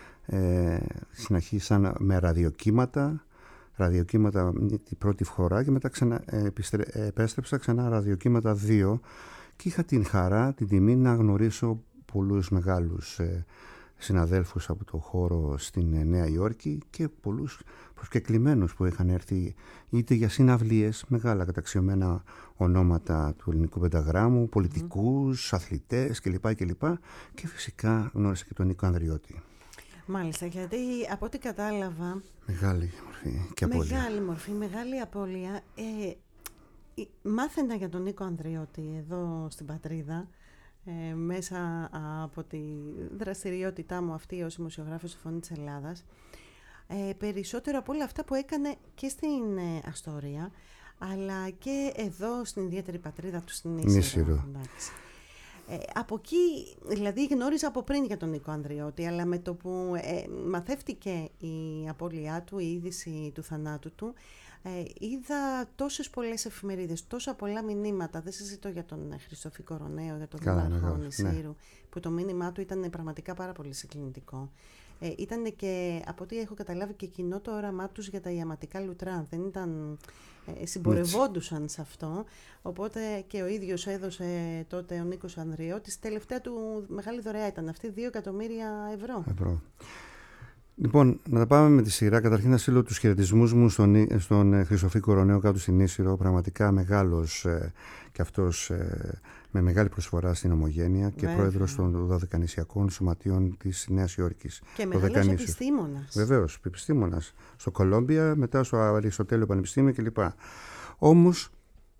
Ε, στην αρχή σαν με ραδιοκύματα, ραδιοκύματα την πρώτη φορά και μετά ξανά, ε, επιστρε, ε, επέστρεψα ξανά ραδιοκύματα δύο και είχα την χαρά, την τιμή να γνωρίσω πολλούς μεγάλους ε, συναδέλφους από το χώρο στην Νέα Υόρκη και πολλούς προσκεκλημένους που είχαν έρθει είτε για συναυλίες, μεγάλα καταξιωμένα ονόματα του ελληνικού πενταγράμμου, πολιτικούς, mm. αθλητές κλπ. κλπ. Και φυσικά γνώρισα και τον Νίκο Ανδριώτη. Μάλιστα, γιατί από ό,τι κατάλαβα... Μεγάλη μορφή και απώλεια. Μεγάλη μορφή, μεγάλη απώλεια. Ε, μάθαινα για τον Νίκο Ανδριώτη εδώ στην πατρίδα, ε, μέσα από τη δραστηριότητά μου αυτή ως δημοσιογράφος στη Φωνή της Ελλάδας, ε, περισσότερο από όλα αυτά που έκανε και στην ε, Αστόρια, αλλά και εδώ στην ιδιαίτερη πατρίδα του, στην Ίσυρο. Ίσυρο. Ε, από εκεί, δηλαδή γνώριζα από πριν για τον Νίκο Ανδριώτη, αλλά με το που ε, μαθεύτηκε η απώλειά του, η είδηση του θανάτου του, ε, είδα τόσες πολλές εφημερίδες, τόσα πολλά μηνύματα. Δεν συζητώ για τον Χριστόφη Κοροναίο, για τον Δήμαρχο Νησίρου, ναι. που το μήνυμά του ήταν πραγματικά πάρα πολύ συγκινητικό. Ε, ήταν και, από ό,τι έχω καταλάβει, και κοινό το όραμά τους για τα ιαματικά λουτρά. Δεν ήταν, ε, συμπορευόντουσαν σε αυτό. Οπότε και ο ίδιος έδωσε τότε ο Νίκος Ανδριώτης. Τελευταία του μεγάλη δωρεά ήταν αυτή, δύο εκατομμύρια ευρώ. ευρώ. Λοιπόν, να τα πάμε με τη σειρά. Καταρχήν να στείλω τους χαιρετισμούς μου στον, στον Χριστοφή Κοροναίο κάτω στην Ίσυρο. Πραγματικά μεγάλος ε, και αυτός ε, με μεγάλη προσφορά στην Ομογένεια και Βέβαια. πρόεδρος των Δωδεκανησιακών Σωματείων της Νέας Υόρκης. Και μεγάλος επιστήμονας. Βεβαίως, επιστήμονας. Στο Κολόμπια, μετά στο Αριστοτέλειο Πανεπιστήμιο κλπ. Όμως,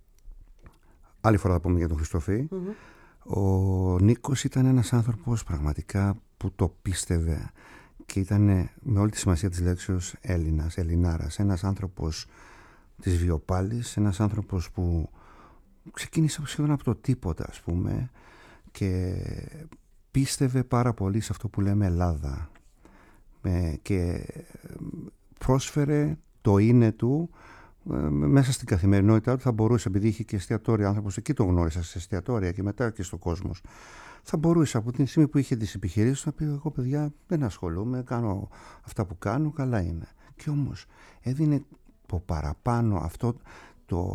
άλλη φορά θα πούμε για τον Χριστοφή, mm-hmm. ο Νίκος ήταν ένας άνθρωπος πραγματικά που το πίστευε. Και ήταν με όλη τη σημασία της λέξεως Έλληνας, Ελληνάρας, ένας άνθρωπος της Βιοπάλης, ένας άνθρωπος που ξεκίνησε σχεδόν από το τίποτα, ας πούμε, και πίστευε πάρα πολύ σε αυτό που λέμε Ελλάδα και πρόσφερε το είναι του μέσα στην καθημερινότητά του. Θα μπορούσε, επειδή είχε και εστιατόρια, άνθρωπος εκεί το γνώρισα, σε εστιατόρια και μετά και στο κόσμο. Θα μπορούσε από την στιγμή που είχε τις επιχειρήσεις να πει: εγώ, παιδιά, δεν ασχολούμαι, κάνω αυτά που κάνω, καλά είμαι. Και όμως έδινε το παραπάνω αυτό, το,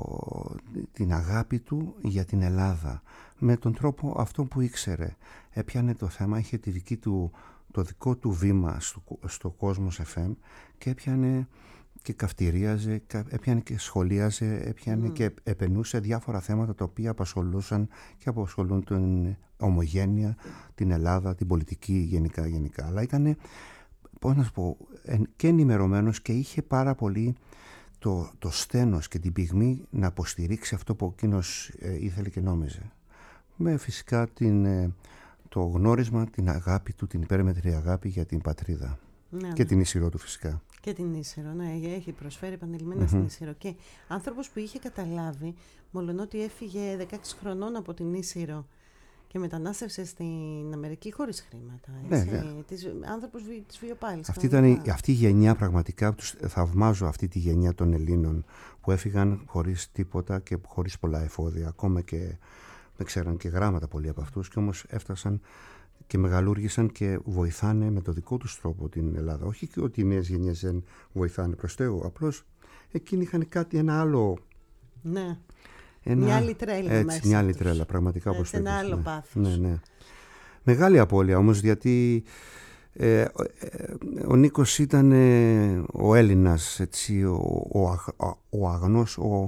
την αγάπη του για την Ελλάδα. Με τον τρόπο αυτό που ήξερε. Έπιανε το θέμα, είχε τη δική του, το δικό του βήμα στο, στο Cosmos εφ εμ και έπιανε και καυτηρίαζε, έπιανε και σχολίαζε, έπιανε mm. και επενούσε διάφορα θέματα τα οποία απασχολούσαν και απασχολούν την Ομογένεια, την Ελλάδα, την πολιτική γενικά γενικά. Αλλά ήταν, πώς να σου πω, και ενημερωμένος και είχε πάρα πολύ το, το στένος και την πυγμή να αποστηρίξει αυτό που εκείνος ε, ήθελε και νόμιζε. Με φυσικά την, ε, το γνώρισμα, την αγάπη του, την υπέρμετρη αγάπη για την πατρίδα. Ναι, και ναι. την Ίσυρο του φυσικά. Και την Ίσυρο, ναι, έχει προσφέρει επανειλημμένα mm-hmm. στην Ίσυρο. Και άνθρωπος που είχε καταλάβει, μολονότι έφυγε δεκαέξι χρονών από την Ίσυρο και μετανάστευσε στην Αμερική χωρίς χρήματα. Έτσι, ναι, ναι. Της, άνθρωπος της Βιοπάλης. Αυτή ήταν η, αυτή η γενιά πραγματικά, τους θαυμάζω αυτή τη γενιά των Ελλήνων που έφυγαν χωρίς τίποτα και χωρίς πολλά εφόδια. Ακόμα και δεν ξέραν και γράμματα πολλοί από αυτούς και όμως έφτασαν και μεγαλούργησαν και βοηθάνε με το δικό τους τρόπο την Ελλάδα. Όχι και ότι οι νέες γενιές δεν βοηθάνε προς Θεού, απλώς εκείνοι είχαν κάτι, ένα άλλο... Ναι, ένα, μια άλλη τρέλα έτσι, μέσα μια άλλη τους. τρέλα, πραγματικά όπως έτσι, ένα άλλο ναι. πάθος. Ναι, ναι. Μεγάλη απώλεια όμως, γιατί ε, ε, ο Νίκος ήταν ε, ο Έλληνας, έτσι, ο, ο, ο, ο αγνός, ο,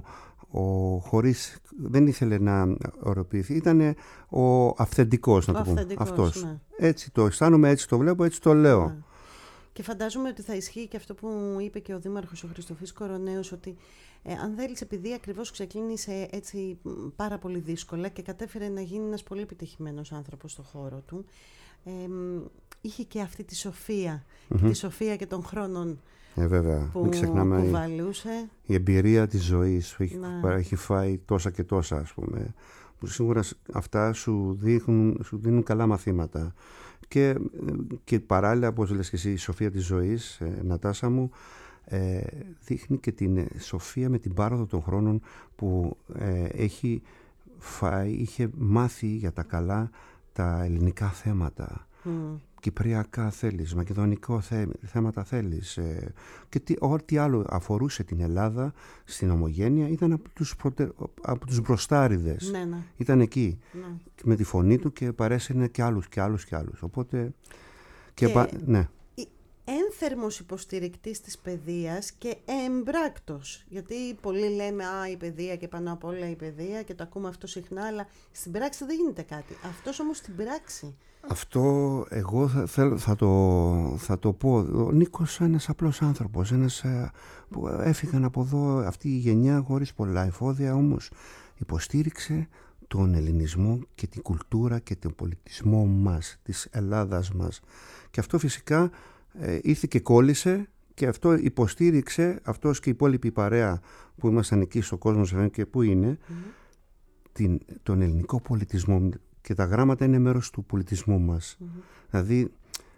ο χωρίς, δεν ήθελε να οροποιηθεί, ήταν ο αυθεντικός, να ο το πούμε. Αυτός. Ναι. Έτσι το αισθάνομαι, έτσι το βλέπω, έτσι το λέω. Ναι. Και φαντάζομαι ότι θα ισχύει και αυτό που είπε και ο Δήμαρχος ο Χριστοφής Κοροναίος, ότι ε, αν θέλεις, επειδή ακριβώς ξεκίνησε έτσι πάρα πολύ δύσκολα και κατέφερε να γίνει ένας πολύ επιτυχημένος άνθρωπος στον χώρο του, ε, είχε και αυτή τη σοφία, mm-hmm. τη σοφία και των χρόνων ε, βέβαια. που μην ξεχνάμε κουβαλούσε. Η εμπειρία της ζωής που έχει, ναι. έχει φάει τόσα και τόσα, ας πούμε, που σίγουρα αυτά σου δίνουν, σου δίνουν καλά μαθήματα. Και, και παράλληλα, όπως λες και εσύ, η σοφία της ζωής, ε, Νατάσα μου, ε, δείχνει και την σοφία με την πάροδο των χρόνων που ε, έχει φάει, είχε μάθει για τα καλά τα ελληνικά θέματα. Mm. Κυπριακά θέλεις, μακεδονικό θέ, θέματα θέλεις ε, και τι, ό,τι άλλο αφορούσε την Ελλάδα στην Ομογένεια ήταν από τους, προτε, από τους μπροστάριδες. Ναι, ναι. Ήταν εκεί ναι. με τη φωνή του και παρέσαινε και άλλους και άλλους και άλλους. Οπότε Και, και πα... ναι. Ένθερμος υποστηρικτής της παιδείας και εμπράκτος. Γιατί πολλοί λέμε «Α, η παιδεία και πάνω απ' όλα η παιδεία» και το ακούμε αυτό συχνά, αλλά στην πράξη δεν γίνεται κάτι. Αυτός όμως στην πράξη. Αυτό εγώ θα, θέλω, θα, το, θα το πω. Ο Νίκος ένας απλός άνθρωπος, ένας που έφυγαν από εδώ αυτή η γενιά χωρίς πολλά εφόδια, όμως υποστήριξε τον ελληνισμό και την κουλτούρα και τον πολιτισμό μας, της Ελλάδας μας. Και αυτό φυσικά ε, ήρθε και κόλλησε και αυτό υποστήριξε, αυτός και η υπόλοιπη παρέα που ήμασταν εκεί στο κόσμο και που είναι, mm-hmm. την, τον ελληνικό πολιτισμό. Και τα γράμματα είναι μέρος του πολιτισμού μας. Mm-hmm. Δηλαδή,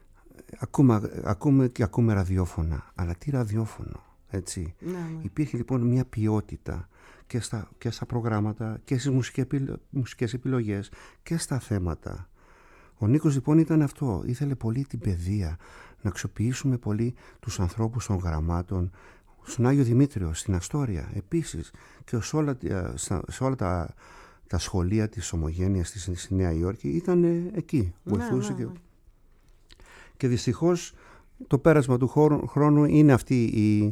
ακούμε, ακούμε και ακούμε ραδιόφωνα. Αλλά τι ραδιόφωνο, έτσι. Mm-hmm. Υπήρχε λοιπόν μια ποιότητα και στα, και στα προγράμματα και στις μουσικές επιλογές και στα θέματα. Ο Νίκος λοιπόν ήταν αυτό. Ήθελε πολύ την παιδεία, να αξιοποιήσουμε πολύ τους ανθρώπους των γραμμάτων. Στον Άγιο Δημήτριο, στην Αστόρια, επίσης. Και σε όλα, σε όλα τα... τα σχολεία της Ομογένειας της στη Νέα Υόρκη ήταν εκεί, βοηθούσε. Ναι, ναι, ναι. Και... και δυστυχώς το πέρασμα του χρόνου είναι αυτή η,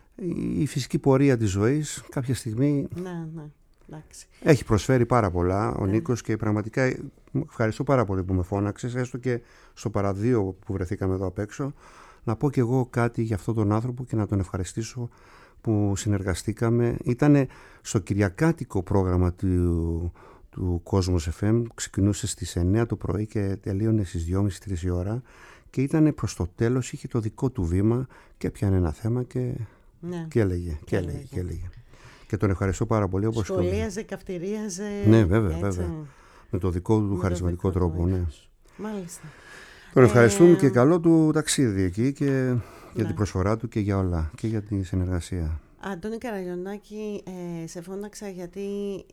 η φυσική πορεία της ζωής. Κάποια στιγμή ναι, ναι. Εντάξει. Έχει προσφέρει πάρα πολλά ο ναι. Νίκος και πραγματικά ευχαριστώ πάρα πολύ που με φώναξες, έστω και στο παραδείο που βρεθήκαμε εδώ απ' έξω, να πω και εγώ κάτι για αυτόν τον άνθρωπο και να τον ευχαριστήσω που συνεργαστήκαμε. Ήτανε στο κυριακάτικο πρόγραμμα του, του Κόσμος εφ εμ, ξεκινούσε στις εννιά το πρωί και τελείωνε στις δυόμιση τρεις η ώρα και ήταν προς το τέλος, είχε το δικό του βήμα και έπιανε ένα θέμα και, ναι. και έλεγε και έλεγε, έλεγε, και έλεγε. Και τον ευχαριστώ πάρα πολύ. Όπως σχολίαζε, καυτηρίαζε. Ναι, βέβαια, έτσι. βέβαια. Με το δικό του Με χαρισματικό τρόπο, ναι. Μάλιστα. Τον ευχαριστούμε ε... και καλό του ταξίδι εκεί και ναι. για την προσφορά του και για όλα και για τη συνεργασία. Αντώνη Καραγιονάκη, ε, σε φώναξα γιατί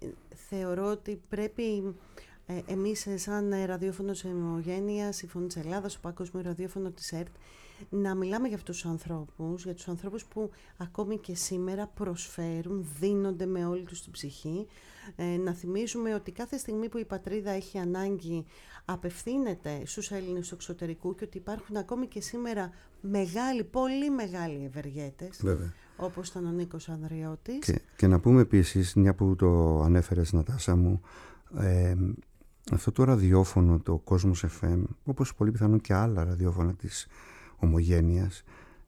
θεωρώ ότι πρέπει ε, εμείς σαν ραδιόφωνο της Ομογένειας, η Φωνή της Ελλάδας, το Παγκόσμιο Ραδιόφωνο της ΕΡΤ, να μιλάμε για αυτούς τους ανθρώπους, για τους ανθρώπους που ακόμη και σήμερα προσφέρουν, δίνονται με όλη τους την ψυχή. Ε, να θυμίζουμε ότι κάθε στιγμή που η πατρίδα έχει ανάγκη απευθύνεται στους Έλληνες του εξωτερικού και ότι υπάρχουν ακόμη και σήμερα μεγάλοι, πολύ μεγάλοι ευεργέτες. Βέβαια. Όπως ήταν ο Νίκος Ανδριώτης. Και, και να πούμε επίσης, μια που το ανέφερες Νατάσα μου, ε, αυτό το ραδιόφωνο, το Κόσμος εφ εμ, όπως πολύ πιθανόν και άλλα ραδιόφωνα της Ομογένειας,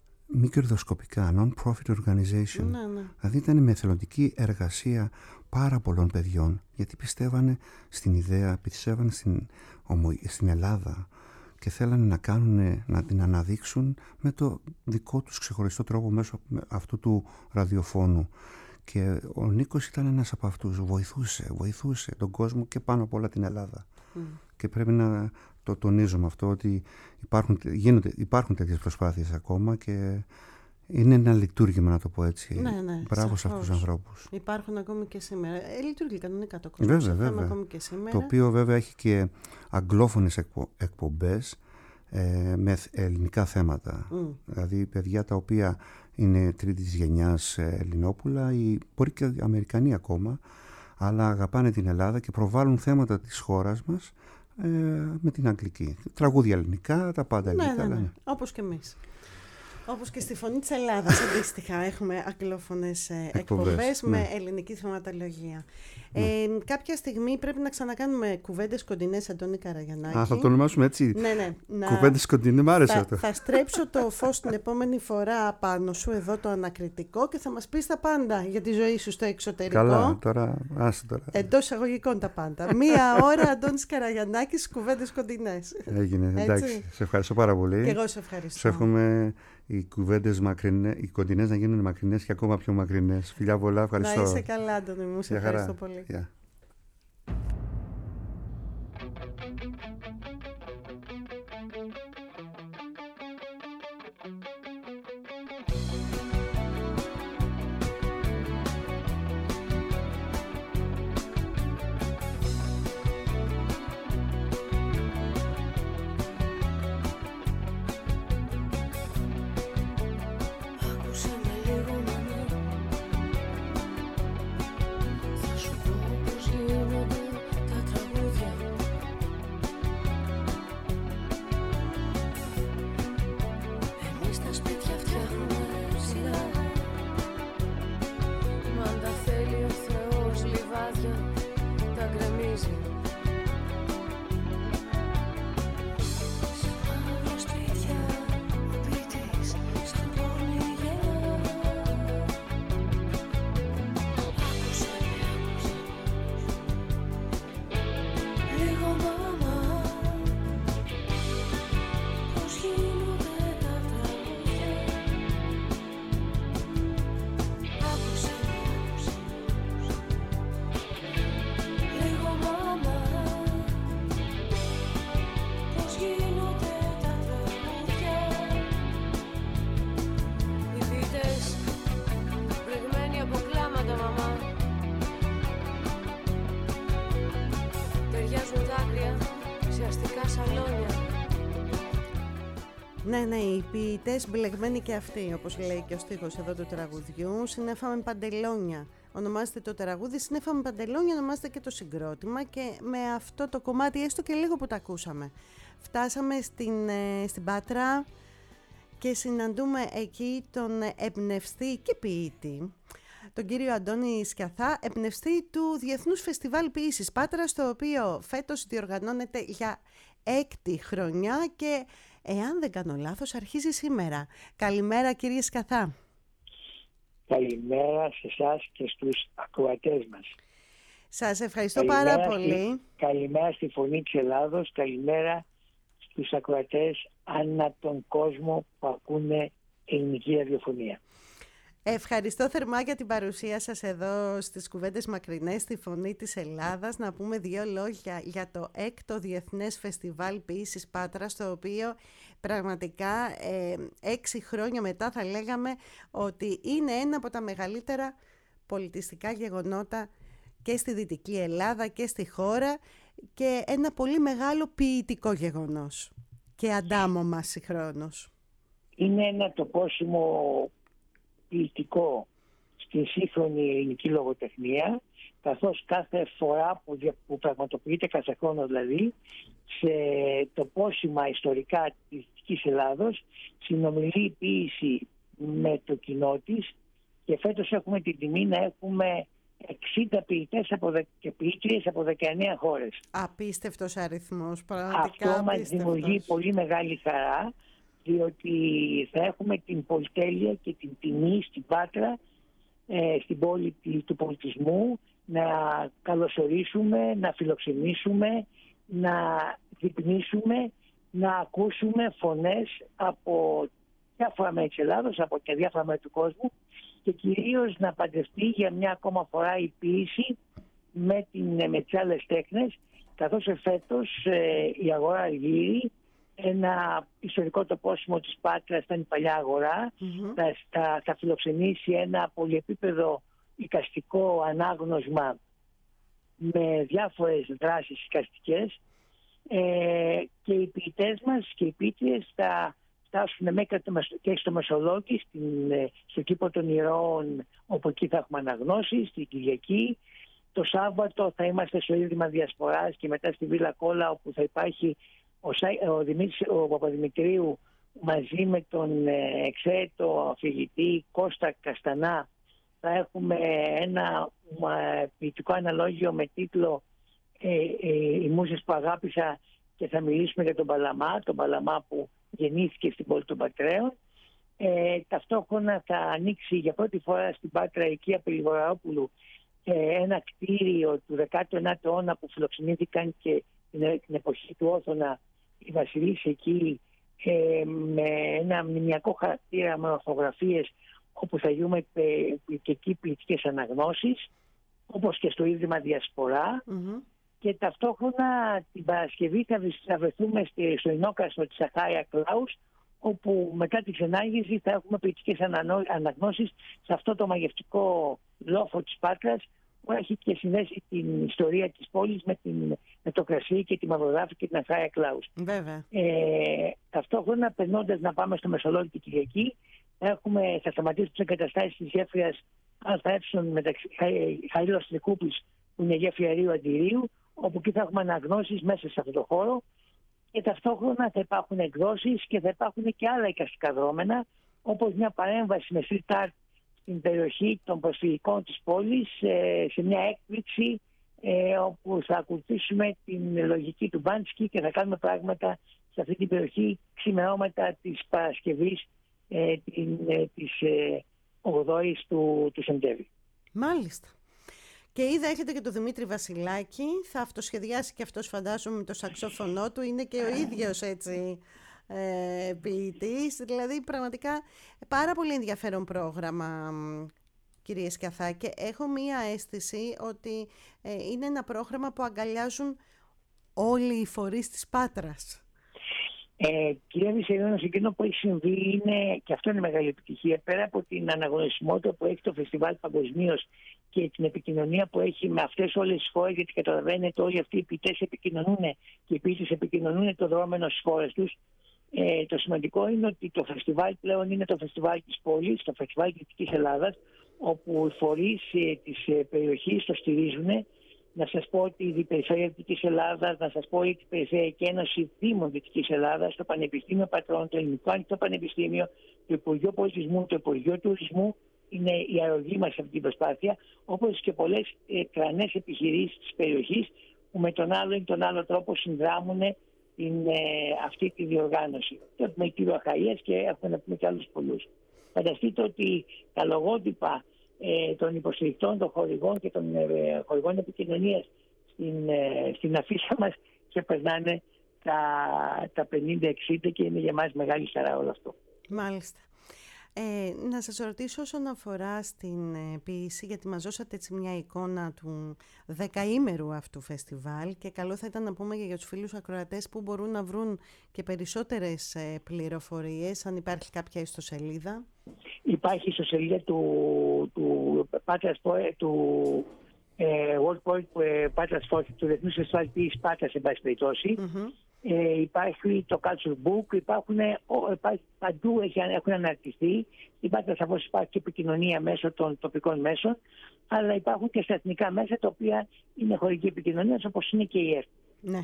μη κερδοσκοπικά, non-profit organization. Ναι, ναι. Δηλαδή ήταν με εθελοντική εργασία πάρα πολλών παιδιών, γιατί πιστεύανε στην ιδέα, πιστεύανε στην, στην Ελλάδα και θέλανε να κάνουν, να την αναδείξουν με το δικό τους ξεχωριστό τρόπο μέσω αυτού του ραδιοφώνου. Και ο Νίκος ήταν ένας από αυτούς, βοηθούσε, βοηθούσε τον κόσμο και πάνω απ' όλα την Ελλάδα. Mm. Και πρέπει να το τονίζουμε αυτό, ότι υπάρχουν, γίνονται, υπάρχουν τέτοιες προσπάθειες ακόμα και είναι ένα λειτουργήμα, να το πω έτσι. Ναι, ναι, μπράβο σε αυτούς τους ανθρώπους. Υπάρχουν ακόμη και σήμερα. Ε, λειτουργεί κανονικά το κόσμο. Βέβαια, βέβαια. Ακόμη και σήμερα. Το οποίο βέβαια έχει και αγγλόφωνες εκπο, εκπομπές ε, με ελληνικά θέματα. Mm. Δηλαδή παιδιά τα οποία είναι τρίτης γενιάς Ελληνόπουλα ή μπορεί και Αμερικανοί ακόμα, αλλά αγαπάνε την Ελλάδα και προβάλλουν θέματα της χώρας μας ε, με την αγγλική. Τραγούδια ελληνικά, τα πάντα ελληνικά. Ναι, ναι, ναι. Όπως και εμείς. Όπως και στη Φωνή της Ελλάδας αντίστοιχα έχουμε αγγλόφωνες ε, εκπομπές ναι. με ελληνική θεματολογία. Ναι. Ε, κάποια στιγμή πρέπει να ξανακάνουμε κουβέντες κοντινές, Αντώνη Καραγιονάκη. Α, θα το ονομάσουμε έτσι. Ναι, ναι. Να... Κουβέντες κοντινές, μ' άρεσε θα, αυτό. Θα στρέψω το φως την επόμενη φορά πάνω σου εδώ το ανακριτικό και θα μας πεις τα πάντα για τη ζωή σου στο εξωτερικό. Καλά, τώρα, άσε τώρα. Εντός εισαγωγικών τα πάντα. Μία ώρα Αντώνης Καραγιονάκης, κουβέντες κοντινές. Έγινε, εντάξει. Σε ευχαριστώ πάρα πολύ. Και εγώ σε ευχαριστώ. Σε εύχομαι οι κουβέντες μακρινές, οι κοντινές να γίνουν μακρινές και ακόμα πιο μακρινές. Φιλιά πολλά, ευχαριστώ. Να είσαι καλά, Αντώνη μου, σε ευχαριστώ πολύ. Yeah. Θα σου πω Ναι, ναι, οι ποιητές μπλεγμένοι και αυτοί, όπως λέει και ο στίχος εδώ του τραγουδιού. Συνέφαμε παντελόνια. Ονομάζεται το τραγούδι, συνέφαμε παντελόνια, ονομάζεται και το συγκρότημα, και με αυτό το κομμάτι, έστω και λίγο που τα ακούσαμε, φτάσαμε στην, στην Πάτρα και συναντούμε εκεί τον εμπνευστή και ποιητή, τον κύριο Αντώνη Σκιαθά, εμπνευστή του Διεθνούς Φεστιβάλ Ποίησης Πάτρας, το οποίο φέτος διοργανώνεται για έκτη χρονιά και, εάν δεν κάνω λάθος, αρχίζει σήμερα. Καλημέρα κύριε Σκιαθά. Καλημέρα σε εσάς και στους ακροατές μας. Σας ευχαριστώ καλημέρα πάρα στη, πολύ. Καλημέρα στη Φωνή της Ελλάδος, καλημέρα στους ακροατές ανά τον κόσμο που ακούνε ελληνική ραδιοφωνία. Ευχαριστώ θερμά για την παρουσία σας εδώ στις Κουβέντες Μακρινές, στη Φωνή της Ελλάδας. Να πούμε δύο λόγια για το έκτο Διεθνές Φεστιβάλ Ποίησης Πάτρας, το οποίο πραγματικά ε, έξι χρόνια μετά θα λέγαμε ότι είναι ένα από τα μεγαλύτερα πολιτιστικά γεγονότα και στη Δυτική Ελλάδα και στη χώρα, και ένα πολύ μεγάλο ποιητικό γεγονός και αντάμωμα συγχρόνως. Είναι ένα τοπόσιμο ποιητικό στη σύγχρονη ελληνική λογοτεχνία, καθώς κάθε φορά που, που πραγματοποιείται, κάθε χρόνο δηλαδή, σε τοπόσιμα ιστορικά της Δυτικής Ελλάδος, συνομιλεί η ποίηση με το κοινό της, και φέτος έχουμε την τιμή να έχουμε εξήντα ποιητές από δε, και ποιήτριες από δεκαεννέα χώρες. Απίστευτος αριθμός, πραγματικά. Αυτό μας δημιουργεί πολύ μεγάλη χαρά, διότι θα έχουμε την πολυτέλεια και την τιμή στην Πάτρα, ε, στην πόλη του πολιτισμού, να καλωσορίσουμε, να φιλοξενήσουμε, να δείπνήσουμε, να ακούσουμε φωνές από διάφορα μέρη της Ελλάδος, από και διάφορα μέρη του κόσμου, και κυρίως να παντρευτεί για μια ακόμα φορά η ποίηση με, την, με τις άλλες τέχνες, καθώς εφέτος ε, η Αγορά Αργύρι, ένα ιστορικό τοπόσιμο της Πάτρας, ήταν η Παλιά Αγορά, mm-hmm. θα, θα, θα φιλοξενήσει ένα πολυεπίπεδο εικαστικό ανάγνωσμα με διάφορες δράσεις εικαστικές, ε, και οι ποιητές μας και οι ποιήτριες θα φτάσουν μέχρι και στο Μεσολόγγι, στην, στο κήπο των Ηρώων, όπου εκεί θα έχουμε αναγνώσεις, στην Κυριακή. Το Σάββατο θα είμαστε στο Ίδρυμα Διασποράς και μετά στη Βίλα Κόλλα, όπου θα υπάρχει ο, ο, Δημήτρης, ο Παπαδημητρίου μαζί με τον εξαίρετο αφηγητή Κώστα Καστανά. Θα έχουμε ένα ποιητικό αναλόγιο με τίτλο ε, ε, «Οι μουσες που αγάπησα», και θα μιλήσουμε για τον Παλαμά, τον Παλαμά που γεννήθηκε στην πόλη των Πατρέων. Ε, ταυτόχρονα θα ανοίξει για πρώτη φορά στην Πάτρα η οικία Πελιγοραρόπουλου ε, ένα κτίριο του δεκάτου ενάτου αιώνα που φιλοξενήθηκαν και την, την εποχή του Όθωνα οι βασιλείς εκεί, ε, με ένα μνημιακό χαρακτήρα με ορθογραφίες, όπου θα γίνουμε ε, και εκεί ποιητικές αναγνώσεις, όπως και στο Ίδρυμα Διασπορά. Mm-hmm. Και ταυτόχρονα την Παρασκευή θα βρεθούμε στο Ινόκαστρο της Αχάια Κλάους, όπου μετά τη ξενάγηση θα έχουμε ποιητικές αναγνώσεις σε αυτό το μαγευτικό λόφο της Πάτρας, που έχει και συνδέσει την ιστορία της πόλης με, την, με το κρασί και τη μαυροδάφη και την Αχάια Κλάους. Βέβαια. Ε, ταυτόχρονα, περνώντας να πάμε στο Μεσολόγγι την Κυριακή, έχουμε, θα σταματήσουμε τις εγκαταστάσεις της γέφυρας ΑΕ μεταξύ Χαρίλαος Τρικούπης, που είναι γέφυρα Ρίου Αντιρίου, όπου εκεί θα έχουμε αναγνώσεις μέσα σε αυτό το χώρο, και ταυτόχρονα θα υπάρχουν εκδόσεις και θα υπάρχουν και άλλα εικαστικά δρόμενα, όπως μια παρέμβαση με street art στην περιοχή των προσφυγικών της πόλης, σε μια έκπληξη όπου θα ακολουθήσουμε την λογική του Μπάνσκι και θα κάνουμε πράγματα σε αυτή την περιοχή ξημερώματα της Παρασκευής της ογδόης του, του Σεπτέμβρη. Μάλιστα. Και είδα έχετε και τον Δημήτρη Βασιλάκη, θα αυτοσχεδιάσει και αυτός, φαντάζομαι, με το σαξόφωνο του, είναι και ο ίδιος έτσι ε, ποιητής, δηλαδή πραγματικά πάρα πολύ ενδιαφέρον πρόγραμμα, κυρία Σκιαθά, και έχω μία αίσθηση ότι ε, είναι ένα πρόγραμμα που αγκαλιάζουν όλοι οι φορείς της Πάτρας. Ε, κυρία Βυσσερίνος, εκείνο που έχει συμβεί είναι, και αυτό είναι μεγάλη επιτυχία, πέρα από την αναγνωρισιμότητα που έχει το φεστιβάλ παγκοσμίως και την επικοινωνία που έχει με αυτές όλες τις χώρες, γιατί καταλαβαίνετε όλοι αυτοί οι ποιητές επικοινωνούν και οι ποιητές επικοινωνούν το δρόμενο στις χώρες τους. Ε, το σημαντικό είναι ότι το φεστιβάλ πλέον είναι το φεστιβάλ της πόλης, το φεστιβάλ Δυτικής Ελλάδας, όπου οι φορείς ε, της ε, περιοχής το στηρίζουν. Να σας πω ότι η Περιφέρεια Δυτικής Ελλάδας, να σας πω ότι η Περιφερειακή Ένωση Δήμων Δυτικής Ελλάδας, το Πανεπιστήμιο Πατρών, το Ελληνικό Ανοιχτό Πανεπιστήμιο, το Υπουργείο Πολιτισμού, το Υπουργείο Τουρισμού είναι η αρρωγή μας σε αυτή την προσπάθεια, όπως και πολλές ε, τρανές επιχειρήσεις της περιοχής που με τον άλλο ή τον άλλο τρόπο συνδράμουν την, ε, αυτή τη διοργάνωση. Το Επιμελητήριο Αχαΐας και έχουμε να πούμε και άλλους πολλούς. Φανταστείτε ότι τα λογότυπα ε, των υποστηρικτών, των χορηγών και των ε, χορηγών επικοινωνίας στην, ε, στην αφίσα μας και περνάνε τα, τα πενήντα εξήντα και είναι για μας μεγάλη χαρά όλο αυτό. Μάλιστα. Ε, να σας ρωτήσω όσον αφορά στην ε, ποίηση, γιατί μας δώσατε έτσι μια εικόνα του δεκαήμερου αυτού φεστιβάλ και καλό θα ήταν να πούμε και για τους φίλους ακροατές που μπορούν να βρουν και περισσότερες ε, πληροφορίες, αν υπάρχει κάποια ιστοσελίδα. Υπάρχει ιστοσελίδα του, του, Πάτρας, του ε, World Poet Πάτρας Φώτη, του Διεθνούς Φεστιβάλ Ποίησης Πάτρας, εν πάση περιπτώσει. Mm-hmm. Ε, υπάρχει το Culture Book, υπάρχουν, υπάρχει, παντού έχουν αναρτηθεί. Υπάρχει σαφώς υπάρχει και επικοινωνία μέσω των τοπικών μέσων, αλλά υπάρχουν και στα εθνικά μέσα τα οποία είναι χορηγή επικοινωνία, όπως είναι και η ΕΡΤ. Ναι.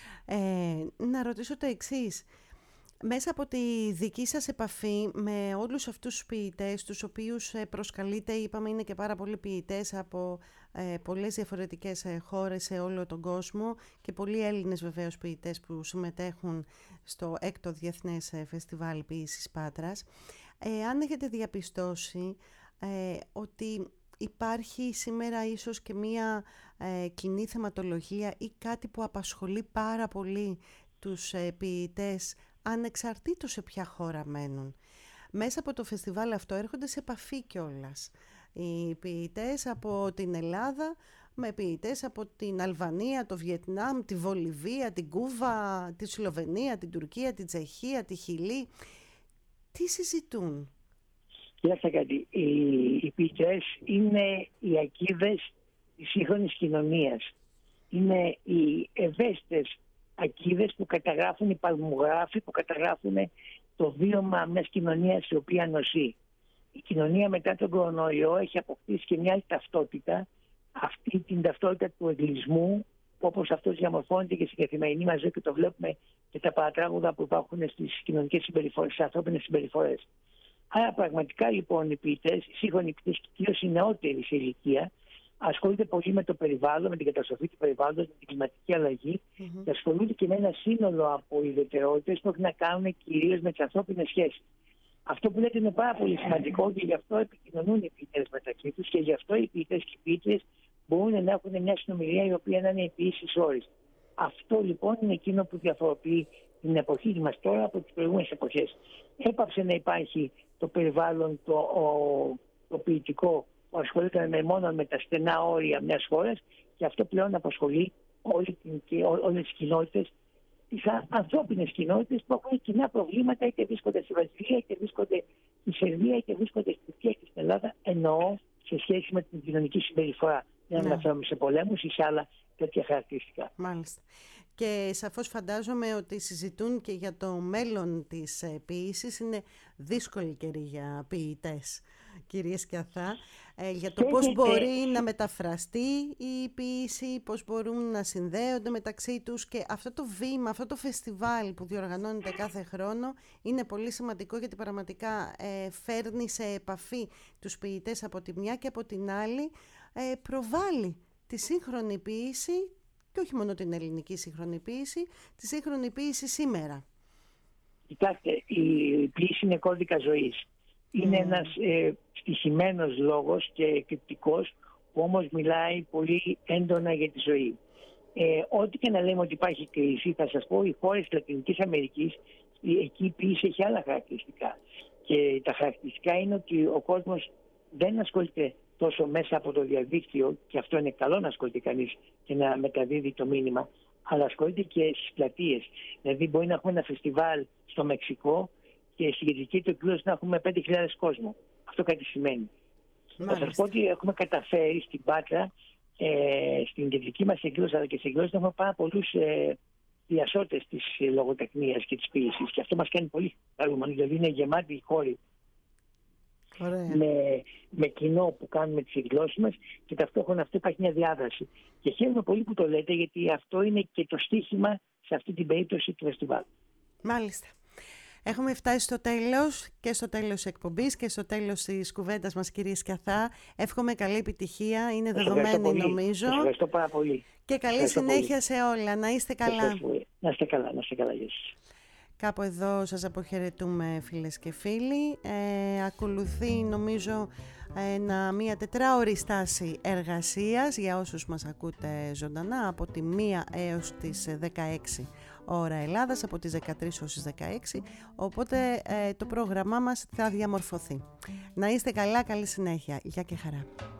Ε, να ρωτήσω το εξής. Μέσα από τη δική σας επαφή με όλους αυτούς τους ποιητές, τους οποίους προσκαλείτε, είπαμε είναι και πάρα πολλοί ποιητές από ε, πολλές διαφορετικές χώρες σε όλο τον κόσμο και πολλοί Έλληνες βεβαίως ποιητές που συμμετέχουν στο έκτο Διεθνές Φεστιβάλ Ποίησης Πάτρας. Ε, αν έχετε διαπιστώσει ε, ότι υπάρχει σήμερα ίσως και μία ε, κοινή θεματολογία ή κάτι που απασχολεί πάρα πολύ τους ε, ποιητές ανεξαρτήτως σε ποια χώρα μένουν. Μέσα από το φεστιβάλ αυτό έρχονται σε επαφή κιόλας οι ποιητές από την Ελλάδα με ποιητές από την Αλβανία, το Βιετνάμ, τη Βολιβία, την Κούβα, τη Σλοβενία, την Τουρκία, την Τσεχία, τη Χιλή. Τι συζητούν? Κοιτάξτε κάτι, οι, οι ποιητές είναι οι ακίδες της σύγχρονης κοινωνίας. Είναι οι ευαίσθητες ακίδες που καταγράφουν, οι παλμογράφοι που καταγράφουν το βίωμα μιας κοινωνίας η οποία νοσεί. Η κοινωνία μετά τον κορονοϊό έχει αποκτήσει και μια άλλη ταυτότητα, αυτή την ταυτότητα του εγκλισμού, όπως αυτός διαμορφώνεται και στην καθημερινή μας ζωή και το βλέπουμε και τα παρατράγουδα που υπάρχουν στις κοινωνικές συμπεριφορές, στις ανθρώπινες συμπεριφορές. Άρα πραγματικά λοιπόν οι ποιητές, οι σύγχρονοι ποιητές και κυρίως οι νεότεροι σε ηλικία, ασχολούνται πολύ με το περιβάλλον, με την καταστροφή του περιβάλλοντος, με την κλιματική αλλαγή mm-hmm. και ασχολούνται και με ένα σύνολο από ιδιαιτερότητες που έχουν να κάνουν κυρίως με τις ανθρώπινες σχέσεις. Αυτό που λέτε είναι πάρα πολύ σημαντικό και γι' αυτό επικοινωνούν οι ποιητές μεταξύ τους και γι' αυτό οι ποιητές και οι ποιήτριες μπορούν να έχουν μια συνομιλία η οποία να είναι επίσης όρης. Αυτό λοιπόν είναι εκείνο που διαφοροποιεί την εποχή μας τώρα από τις προηγούμενες εποχές. Έπαψε να υπάρχει το περιβάλλον, το, ο, το ποιητικό που ασχολείται με μόνο με τα στενά όρια μιας χώρας και αυτό πλέον απασχολεί όλη την, και ό, όλες τις κοινότητες, τις ανθρώπινες κοινότητες που έχουν κοινά προβλήματα, είτε βρίσκονται στη Βραζιλία, είτε βρίσκονται στη Σερβία, είτε βρίσκονται στη Τουρκία και στην Ελλάδα, εννοώ σε σχέση με την κοινωνική συμπεριφορά. Δεν αναφέρομαι σε πολέμους ή σε άλλα τέτοια χαρακτηριστικά. Μάλιστα. Και σαφώς φαντάζομαι ότι συζητούν και για το μέλλον της ποίησης. Είναι δύσκολη καιρή για ποιητές, κυρίες και αθά, ε, για το πώς μπορεί να μεταφραστεί η ποίηση, πώς μπορούν να συνδέονται μεταξύ τους και αυτό το βήμα, αυτό το φεστιβάλ που διοργανώνεται κάθε χρόνο είναι πολύ σημαντικό γιατί πραγματικά ε, φέρνει σε επαφή τους ποιητές από τη μια και από την άλλη ε, προβάλλει τη σύγχρονη ποίηση και όχι μόνο την ελληνική σύγχρονη ποίηση, τη σύγχρονη ποίηση σήμερα. Κοιτάξτε, η ποίηση είναι κώδικα ζωής. Είναι mm. ένας ε, στοιχημένος λόγος και κρυπτικός που όμως μιλάει πολύ έντονα για τη ζωή. Ε, ό,τι και να λέμε ότι υπάρχει κρίση, θα σας πω, οι χώρες της Λατινικής Αμερικής, εκεί η ποίηση έχει άλλα χαρακτηριστικά. Και τα χαρακτηριστικά είναι ότι ο κόσμος δεν ασχολείται τόσο μέσα από το διαδίκτυο, και αυτό είναι καλό να ασχολείται κανείς και να μεταδίδει το μήνυμα, αλλά ασχολείται και στις πλατείες. Δηλαδή μπορεί να έχουμε ένα φεστιβάλ στο Μεξικό και στην κεντρική του εκδήλωση να έχουμε πέντε χιλιάδες κόσμο. Αυτό κάτι σημαίνει. Θα σας πω ότι έχουμε καταφέρει στην Πάτρα, ε, στην κεντρική μας εκδήλωση αλλά και στην εκδήλωση να έχουμε πάρα πολλούς ε, διασώτες της λογοτεχνίας και της ποίησης, και αυτό μας κάνει πολύ χαρούμενοι, δηλαδή είναι γεμάτη η χώρη με, με κοινό που κάνουμε τις εκδηλώσεις μας, και ταυτόχρονα αυτό υπάρχει μια διάδραση. Και χαίρομαι πολύ που το λέτε, γιατί αυτό είναι και το στίχημα σε αυτή την περίπτωση του φεστιβάλ. Μάλιστα. Έχουμε φτάσει στο τέλος, και στο τέλος της εκπομπής και στο τέλος της κουβέντας μας, κύριε Σκιαθά. Εύχομαι καλή επιτυχία, είναι δεδομένη νομίζω. Σας ευχαριστώ πάρα πολύ. Και καλή ευχαριστώ συνέχεια πολύ. Σε όλα. Να είστε καλά. Να είστε καλά, να είστε καλά. Γεια σας. Κάπου εδώ σας αποχαιρετούμε, φίλες και φίλοι. Ε, ακολουθεί νομίζω ένα, μια τετράωρη στάση εργασίας για όσους μας ακούτε ζωντανά από τη μία έως τις δεκαέξι ώρα Ελλάδας, από τις δεκατρείς έως τις δεκαέξι, οπότε ε, το πρόγραμμά μας θα διαμορφωθεί. Να είστε καλά, καλή συνέχεια. Γεια και χαρά.